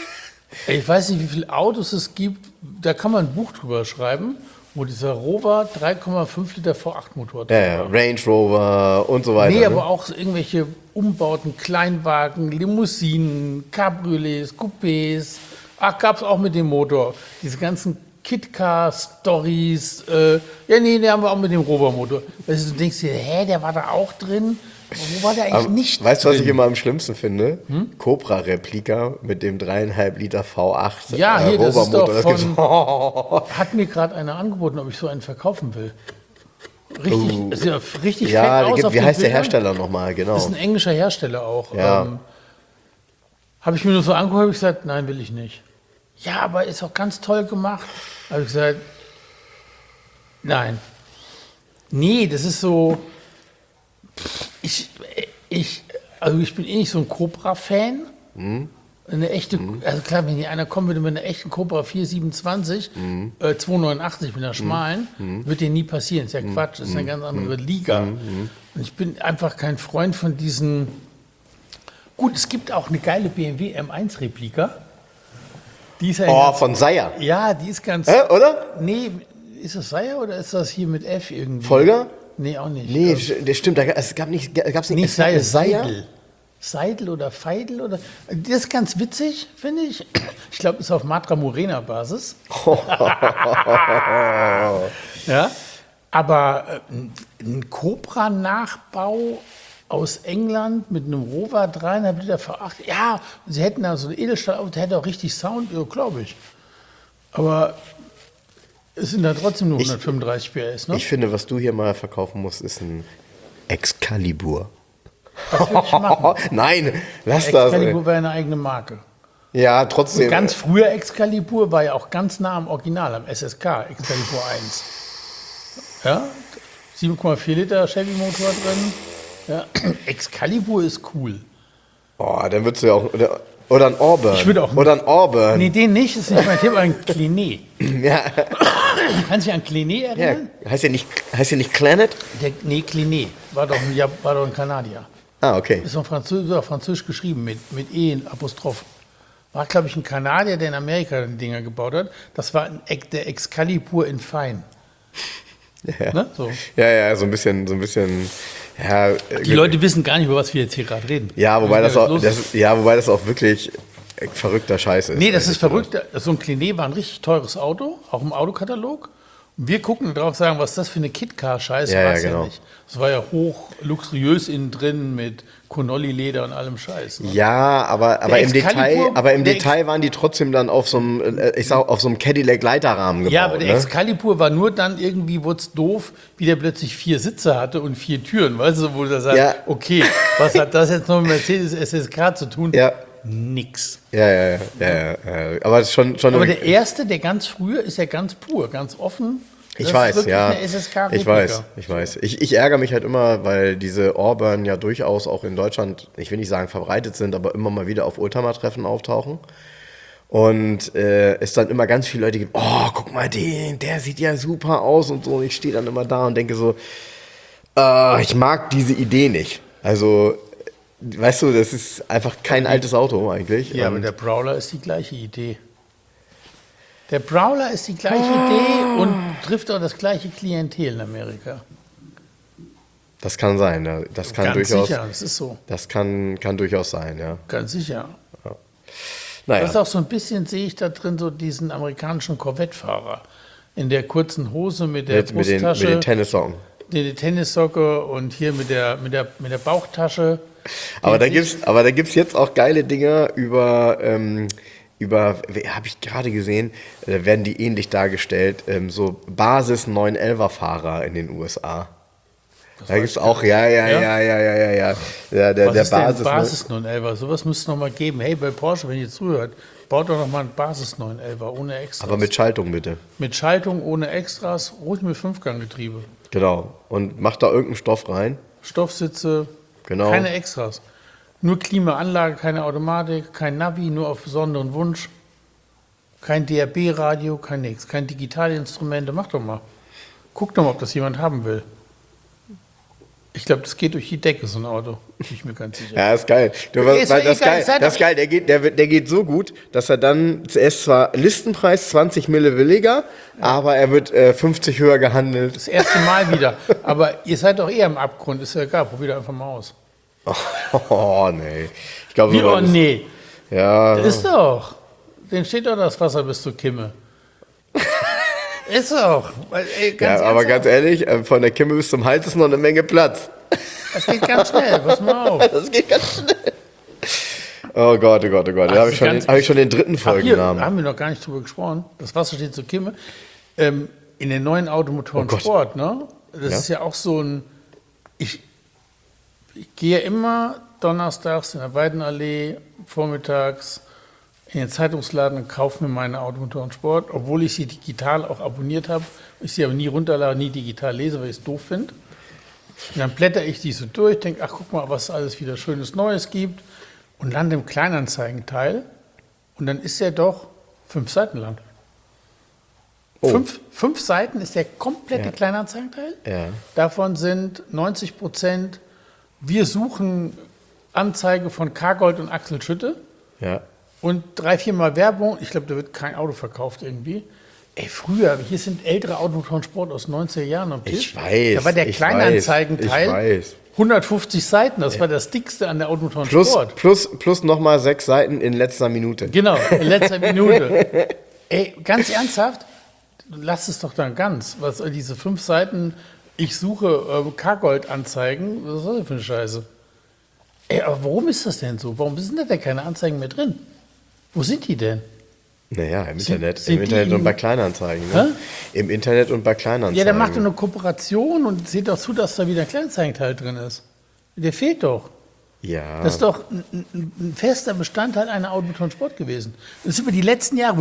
Ich weiß nicht, wie viele Autos es gibt, da kann man ein Buch drüber schreiben, wo dieser Rover 3,5 Liter V8-Motor drin Ja, war. Range Rover und so weiter. Nee, ne? aber auch so irgendwelche Umbauten, Kleinwagen, Limousinen, Cabriolets, Coupés. Ach, gab es auch mit dem Motor. Diese ganzen Kit-Car-Stories. Ja, nee, die haben wir auch mit dem Rover-Motor. Also, du denkst dir, hä, der war da auch drin? Wo war der eigentlich Aber nicht weißt du, was ich drin? immer am schlimmsten finde? Cobra-Replika mit dem 3,5 Liter V8 Ja, hier, das ist doch Rover-Motor. von, hat mir gerade einer angeboten, ob ich so einen verkaufen will. Richtig, ist ja richtig Ja, fett aus auf wie den heißt der Bildern. Hersteller nochmal? Genau. Das ist ein englischer Hersteller auch. Ja. Habe ich mir nur so angeguckt, habe ich gesagt, nein, will ich nicht. Ja, aber ist auch ganz toll gemacht. Habe ich gesagt, nein. Nee, das ist so, also ich bin eh nicht so ein Cobra-Fan. Eine echte, also klar, wenn hier einer kommen würde mit einer echten Cobra 427, 289 mit einer schmalen, wird dir nie passieren. Ist ja Quatsch, ist eine ganz andere Liga. Und ich bin einfach kein Freund von diesen. Gut, es gibt auch eine geile BMW M1-Replika. Die ist ja, Oh, von Seier. ja, die ist ganz. Oder? Nee, ist das Seier oder ist das hier mit F irgendwie? Folger? Nee, auch nicht. Nee, das stimmt. Es gab nicht, gab's nicht Nee, es gab eine Seidel. Seidel oder Feidel oder. Das ist ganz witzig, finde ich. Ich glaube, ist auf Matra Morena Basis. Ja. Aber ein Cobra-Nachbau aus England mit einem Rover 3,5 Liter V8. Ja, sie hätten da so ein Edelstahlauto, der hätte auch richtig Sound, ja, glaube ich. Aber es sind da trotzdem nur 135 PS, ne? Ich finde, was du hier mal verkaufen musst, ist ein Excalibur. Das will ich machen. Nein, lass das. Excalibur Ey. wäre eine eigene Marke. Ja, trotzdem. Ganz früher Excalibur war ja auch ganz nah am Original, am SSK, Excalibur 1. Ja, 7,4 Liter Chevy-Motor drin. Ja. Excalibur ist cool. Oh, dann würdest du ja auch. Oder ein Auburn. Ich würde auch- Oder ein Auburn. Nee, den nicht, ist nicht mein Tipp, aber ein Clinet. Ja, Kannst du dich an Clinet ja. erinnern? Heißt ja nicht Planet? Nee, Clinet war doch ein Kanadier. Ah, okay. Ist auf Französisch geschrieben, mit E in Apostroph. War, glaube ich, ein Kanadier, der in Amerika die Dinger gebaut hat. Das war der Excalibur in Fein. Ja. Ne? So. Ja, so ein bisschen. Ja, Die Leute wissen gar nicht, über was wir jetzt hier gerade reden. ja, wobei das Was auch, los ist. wobei das auch wirklich verrückter Scheiß ist. Nee, das ist eigentlich. verrückt. So ein Clinet war ein richtig teures Auto, auch im Autokatalog. Und wir gucken drauf und sagen, was ist das für eine Kit-Car-Scheiße, Ja, war ja, es genau. ja nicht. Es war ja hoch luxuriös innen drin mit Conolli-Leder und allem Scheiß. Ne? Ja, aber im Excalibur- Detail waren die trotzdem dann auf so einem, auf so einem Cadillac-Leiterrahmen gebaut. Ja, aber der ne? Excalibur war nur dann irgendwie, wurde es doof, wie der plötzlich 4 Sitze hatte und 4 Türen. Weißt du, wo du sagst, Ja. okay, was hat das jetzt noch mit Mercedes SSK zu tun? Ja. Nix. Ja. Aber schon Aber der erste, der ganz frühe, ist ja ganz pur, ganz offen. Ich Das weiß, ist wirklich ja. eine SSK Ich weiß. Ich ärgere mich halt immer, weil diese Auburn ja durchaus auch in Deutschland, ich will nicht sagen verbreitet sind, aber immer mal wieder auf Oldtimer-Treffen auftauchen. Und es dann immer ganz viele Leute gibt, oh, guck mal der sieht ja super aus und so. Und ich stehe dann immer da und denke so, ich mag diese Idee nicht. Also, weißt du, das ist einfach kein altes Auto eigentlich. Ja, aber Und der Brawler ist die gleiche Idee. Der Brawler ist die gleiche Idee und trifft auch das gleiche Klientel in Amerika. das kann sein, ja. Das kann Ganz durchaus, sicher, das ist so. das kann durchaus sein, ja. Ganz sicher. Naja. Das ist auch so ein bisschen, sehe ich da drin, so diesen amerikanischen Corvette-Fahrer. In der kurzen Hose mit der Mit den Brusttasche, Tennissocken. die Tennissocke und hier mit der Bauchtasche. Aber da gibt's jetzt auch geile Dinger über habe ich gerade gesehen, da werden die ähnlich dargestellt, so Basis 911er Fahrer in den USA. Da gibt's auch, ja. Der Was ist denn Basis, Basis 911er? Sowas müsste es noch mal geben. Hey, bei Porsche, wenn ihr zuhört, baut doch noch mal ein Basis 911er ohne Extras. aber mit Schaltung bitte. Mit Schaltung, ohne Extras, ruhig mit 5-Gang-Getriebe. Genau. Und macht da irgendeinen Stoff rein. Stoffsitze, Genau. keine Extras. Nur Klimaanlage, keine Automatik, kein Navi, nur auf besonderen Wunsch. Kein DAB-Radio, kein nix. Kein Digitalinstrumente. Mach doch mal. Guck doch mal, ob das jemand haben will. Ich glaube, das geht durch die Decke, so ein Auto. Bin ich mir ganz sicher. Ja, ist geil. Das ist geil. Der geht so gut, dass er dann, er ist zwar Listenpreis 20 Mille billiger, aber er wird 50 höher gehandelt. Das erste Mal wieder. Aber ihr seid doch eher im Abgrund. Ist ja egal, probiert einfach mal aus. Oh, nee. Ich glaube, Wie, oh, nee. Ja. Ist doch. Den steht doch das Wasser bis zur Kimme. Ist doch. Ganz ehrlich, von der Kimme bis zum Hals ist noch eine Menge Platz. Das geht ganz schnell, pass mal auf. Das geht ganz schnell. Oh Gott. Da habe ich schon den dritten Folgennamen. Da haben wir noch gar nicht drüber gesprochen. Das Wasser steht zur Kimme. In den neuen Automotoren Sport, ne? Das ist ja auch so ein. Ich gehe immer donnerstags in der Weidenallee, vormittags in den Zeitungsladen und kaufe mir meine Automotoren Sport, obwohl ich sie digital auch abonniert habe. Ich sie aber nie runterlade, nie digital lese, weil ich es doof finde. Und dann blätter ich die so durch, denke, ach guck mal, was es alles wieder Schönes Neues gibt und lande im Kleinanzeigenteil und dann ist er doch 5 Seiten lang. Oh. 5 Seiten ist der komplette Kleinanzeigenteil. Ja. Davon sind 90%, wir suchen Anzeige von Cargold und Axel Schütte. Ja. Und 3-4 Mal Werbung. Ich glaube, da wird kein Auto verkauft irgendwie. Ey, früher, hier sind ältere Automotoren Sport aus 90er Jahren am Tisch. Ich weiß. Da war der Kleinanzeigenteil 150 Seiten. Das war das dickste an der Automotoren Sport. Plus nochmal 6 Seiten in letzter Minute. Genau, in letzter Minute. Ey, ganz ernsthaft, lass es doch dann ganz. Was diese 5 Seiten, ich suche Cargold-Anzeigen, was ist das denn für eine Scheiße? Ey, aber warum ist das denn so? Warum sind da keine Anzeigen mehr drin? Wo sind die denn? Naja, im Internet und bei Kleinanzeigen. Ne? Im Internet und bei Kleinanzeigen. Ja, der macht doch eine Kooperation und sieht doch zu, dass da wieder ein Kleinanzeigenteil drin ist. Der fehlt doch. Ja. Das ist doch ein fester Bestandteil einer Automotoren Sport gewesen. Das ist über die letzten Jahre.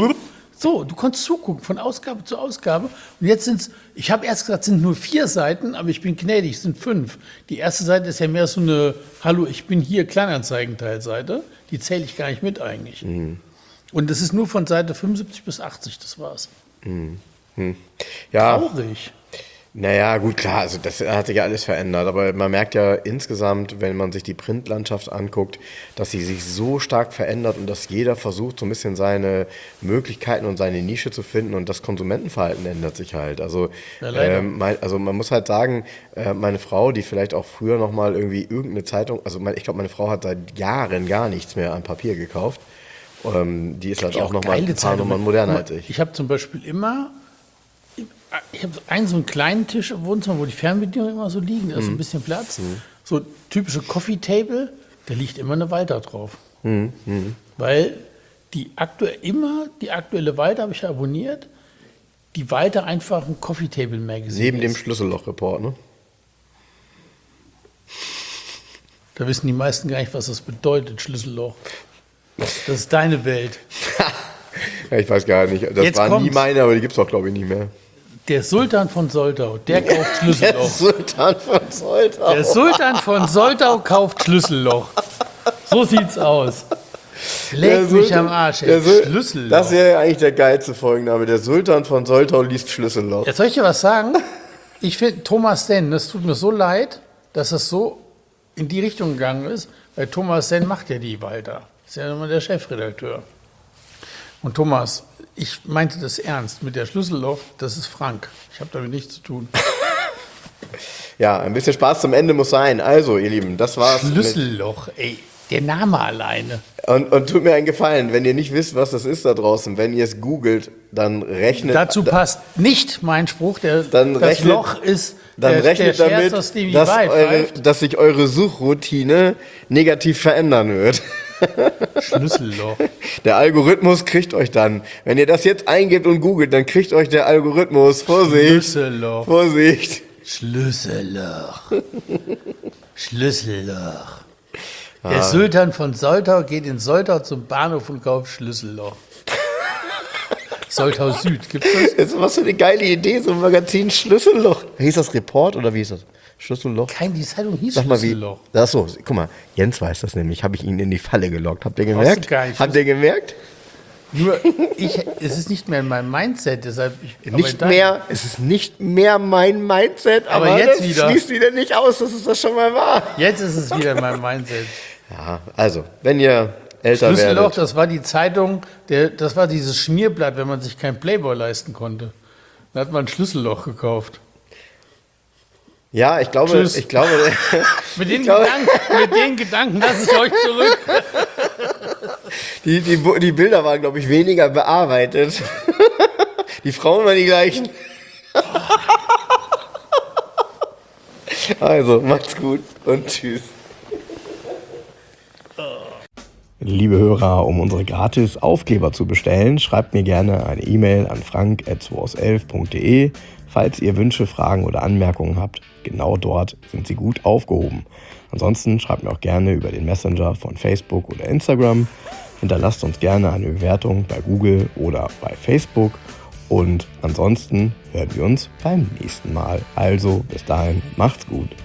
So, du konntest zugucken von Ausgabe zu Ausgabe. Und jetzt sind es, ich habe erst gesagt, es sind nur 4 Seiten, aber ich bin gnädig, es sind 5. Die erste Seite ist ja mehr so eine, hallo, ich bin hier Kleinanzeigenteilseite. Die zähle ich gar nicht mit eigentlich. Mhm. Und das ist nur von Seite 75 bis 80, das war's. Mhm. Ja. Traurig. Naja, gut, klar, also das hat sich ja alles verändert, aber man merkt ja insgesamt, wenn man sich die Printlandschaft anguckt, dass sie sich so stark verändert und dass jeder versucht, so ein bisschen seine Möglichkeiten und seine Nische zu finden und das Konsumentenverhalten ändert sich halt. Also, man muss halt sagen, meine Frau, die vielleicht auch früher nochmal irgendwie irgendeine Zeitung, ich glaube, meine Frau hat seit Jahren gar nichts mehr an Papier gekauft, die ist halt auch nochmal ein paar Nummern moderner als ich. Ich habe zum Beispiel immer... Ich habe so einen kleinen Tisch im Wohnzimmer, wo die Fernbedienungen immer so liegen, da ist ein bisschen Platz. So typische Coffee Table, da liegt immer eine Walter drauf. Weil die aktuelle Walter habe ich ja abonniert, die Walter einfach ein Coffee Table Magazine neben dem Schlüsselloch-Report, ne? Da wissen die meisten gar nicht, was das bedeutet, Schlüsselloch. Das ist deine Welt. Ja, ich weiß gar nicht. Das Jetzt war kommt's. nie meine, aber die gibt es auch, glaube ich, nicht mehr. Der Sultan von Soltau, der kauft Schlüsselloch. Der Sultan von Soltau. Der Sultan von Soltau kauft Schlüsselloch. So sieht's aus. Leck mich am Arsch, ey. Schlüsselloch. Das wäre eigentlich der geilste Folgenname. Der Sultan von Soltau liest Schlüsselloch. Jetzt soll ich dir was sagen? Ich finde Thomas Denn, das tut mir so leid, dass das so in die Richtung gegangen ist, weil Thomas Denn macht ja die Walter. Ist ja immer der Chefredakteur. Und Thomas, ich meinte das ernst mit der Schlüsselloch, das ist Frank. Ich habe damit nichts zu tun. Ja, ein bisschen Spaß zum Ende muss sein. Also, ihr Lieben, das war's. Schlüsselloch, ey, der Name alleine. Und tut mir einen Gefallen, wenn ihr nicht wisst, was das ist da draußen, wenn ihr es googelt, dann rechnet... Dazu passt nicht mein Spruch, das Loch ist dann rechnet der damit, Scherz, aus dem die dass sich eure Suchroutine negativ verändern wird. Schlüsselloch. Der Algorithmus kriegt euch dann. Wenn ihr das jetzt eingebt und googelt, dann kriegt euch der Algorithmus. Vorsicht. Schlüsselloch. Vorsicht. Schlüsselloch. Schlüsselloch. Der Sultan von Soltau geht in Soltau zum Bahnhof und kauft Schlüsselloch. Soltau Süd, gibt's das? Das ist was für eine geile Idee, so ein Magazin Schlüsselloch. Hieß das Report oder wie hieß das? Schlüsselloch? Die Zeitung hieß Sag mal, Schlüsselloch. Achso, guck mal, Jens weiß das nämlich. Habe ich ihn in die Falle gelockt. Habt ihr gemerkt? Habt ihr gemerkt? Nur, es ist nicht mehr in meinem Mindset, deshalb... Es ist nicht mehr mein Mindset, aber jetzt das wieder. schließt wieder nicht aus, dass es das schon mal war. Jetzt ist es wieder in meinem Mindset. Ja, also, wenn ihr älter Schlüsselloch, werdet. das war die Zeitung, das war dieses Schmierblatt, wenn man sich kein Playboy leisten konnte. Da hat man ein Schlüsselloch gekauft. Ja, ich glaube, Tschüss. mit Mit den Gedanken lasse ich euch zurück. die Bilder waren, glaube ich, weniger bearbeitet. Die Frauen waren die gleichen. Also, macht's gut und tschüss. Liebe Hörer, um unsere gratis Aufkleber zu bestellen, schreibt mir gerne eine E-Mail an frank@2aus11.de. Falls ihr Wünsche, Fragen oder Anmerkungen habt, genau dort sind sie gut aufgehoben. Ansonsten schreibt mir auch gerne über den Messenger von Facebook oder Instagram. Hinterlasst uns gerne eine Bewertung bei Google oder bei Facebook. Und ansonsten hören wir uns beim nächsten Mal. Also bis dahin, macht's gut.